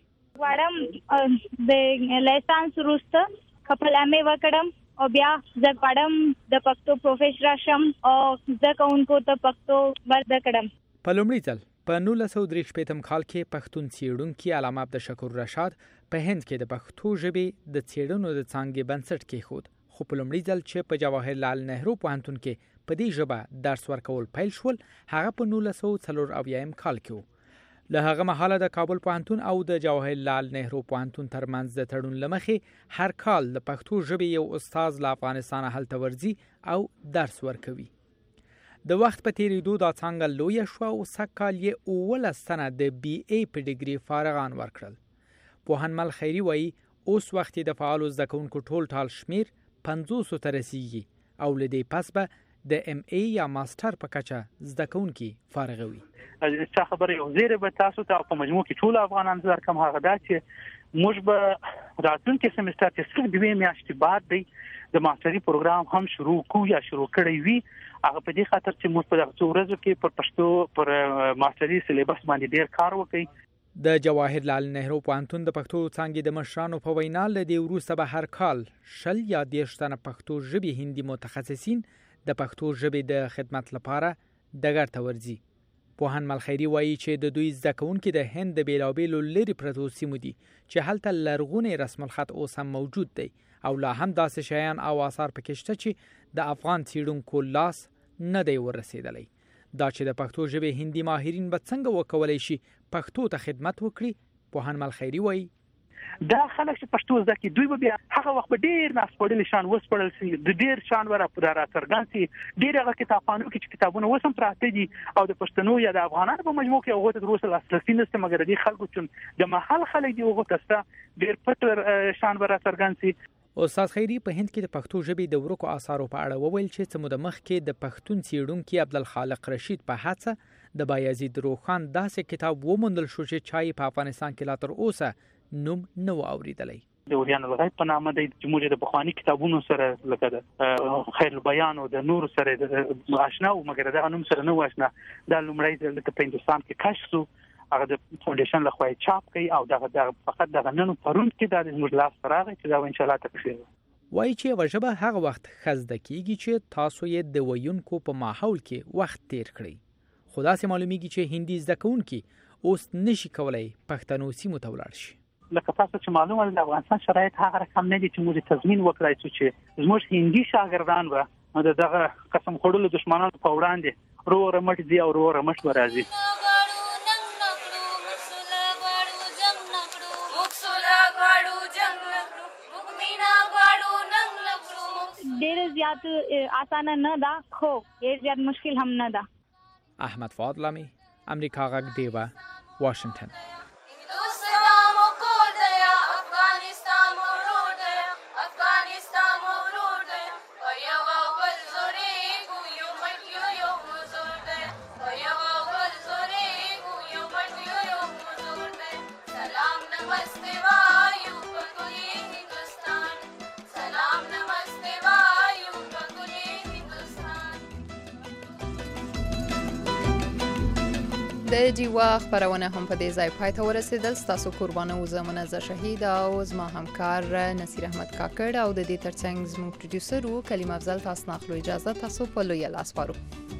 غواړم د لایسنس وروسته خپل MA وکړم او بیا زه غواړم د پښتو پروفیسور شم او زده کوونکو ته پښتو ورزده کړم. په لومړي ځل په 1963 کال کې پښتون څېړونکي علامه عبدالشکور رشاد په هند کې د پښتو ژبې د څېړنو د څانګې بنسټ کېښود. خو په لومړي ځل چې په جواهر لال نهرو پوهنتون کې په دې ژبه درس ورکول پیل شول هغه په 1940 کال کې و. له هغه مهاله د کابل پوهنتون او د جواهر لال نهرو پوهنتون ترمنځ د تړون له مخې هر کال د پښتو ژبې یو استاد له افغانستانه هلته ورځي او درس ورکوي. د وخت په تیریدو دا څانګه لویه شوه او سږکال یې 19 تنه د BA په ډیګري فارغان ورکړل. پوهنمل خیری وایي اوس وخت د فعالو زده کوونکو ټول ټال شمیر 500 ته رسیږي او له دې پس به د MA یا ماستر په کچه زده کوونکي فارغوي. څه خبره یو زیره به تاسو ته په مجموع کې ټول افغانان زر کم هغه دا چې موږ به راتلونکي سمستر کې صرف 2 میاشتې بعد دی د ماستري پروګرام هم شروع کړی وي. هغه په دې خاطر چې موږ په دغه ورځو کې پر پښتو پر ماستري سلیبس باندې ډیر کار وکړي. د جواهر لال نهرو پوهنتون د پښتو څانګې د مشرانو په وینا له دې وروسته به هر کال 20 یا 30 تنه پښتو ژبې هندي متخصصین د پښتو ژبې د خدمت لپاره ډګر ته ورځي. پوهنمل خیری وایي چې د دوی زده کوونکي د هند د بیلابیلو لرې پرتو سیمو دي چې هلته لرغونی رسم الخط اوس هم موجود دی او لا هم داسې شیان او آثار پکې شته چې د افغان څېړونکو لاس نه دی ورسېدلی. دا چې د پښتو ژبې هندي ماهرین به څنګه وکولای شي پښتو ته خدمت وکړي. پوهنمل خیری وایي دا خلک چې پښتو زده کوي دوی به بیا هغه وخت به ډیر ناسپړل شان وسپړل سي د ډیر شان ورا څرګند سي. ډیر هغه کتابخانو کې چې کتابونه وسم پراته دي او د پښتنو یا د افغانانو په مجموع کې هغه د روسل اصلي نسته مګر دي خلکو چې د محل خلک دی هغه تاسو ډیر پټ شان ورا څرګند سي. استاد خیری په هند کې د پښتو ژبې د ورکو آثارو په اړه وویل چې څه موده مخکې د پښتون څېړونکي عبدالخالق رشید په هڅه د بایزید روخان داسې کتاب وموندل شو چې چای په افغانستان کې لا تر اوسه نوم نه و اوریدلی. د اوریان الغیب په نامه د جمهوریت د بخوانی کتابونو سره لکه د خیر البیان او د نور سره آشنا او مګر دا نوم سره نه آشنا. دا لومړی د هندستان کې کشف شو هغه د فاونډیشن له خوا چاپ کوي او دا فقط د نن پرون کې د موږ لاس راغی چې دا ان شاء الله تکفیر. وایي چې وجبه هغه وخت خزده کیږي چې تاسو یې د ویونکو په ماحول کې وخت تیر کړئ. خو داسې معلومیږي چې هندي زده کوونکي اوس نشي کولای پښتنو سیمو ته ولاړ شي. لکه تاسو چې معلومه ده د افغانستان شرایط هغه رقم نه دي چې موږ تضمین وکړای شو چې زموږ هندي شاګردان به دغه قسم خوړلو دشمنانو په وړاندې رو رمټ دي او رو رمټ ورازي. ډېر زیات آسان نه ده خو ډېر زیات مشکل هم نه ده. احمد فاضل لامي امریکا غږ ډیوه واشنگټن. د جیوا خبرونه هم په دې ځای پای ته ورسېدل. ستاسو قربانه و زه منزه شهید او زما همکار نصیر احمد کاکړ او د دې ترڅنګ زموږ پروډوسر و کلیم افضل. تاسو نه اخلو اجازه، تاسو په لوی لاس سپارو.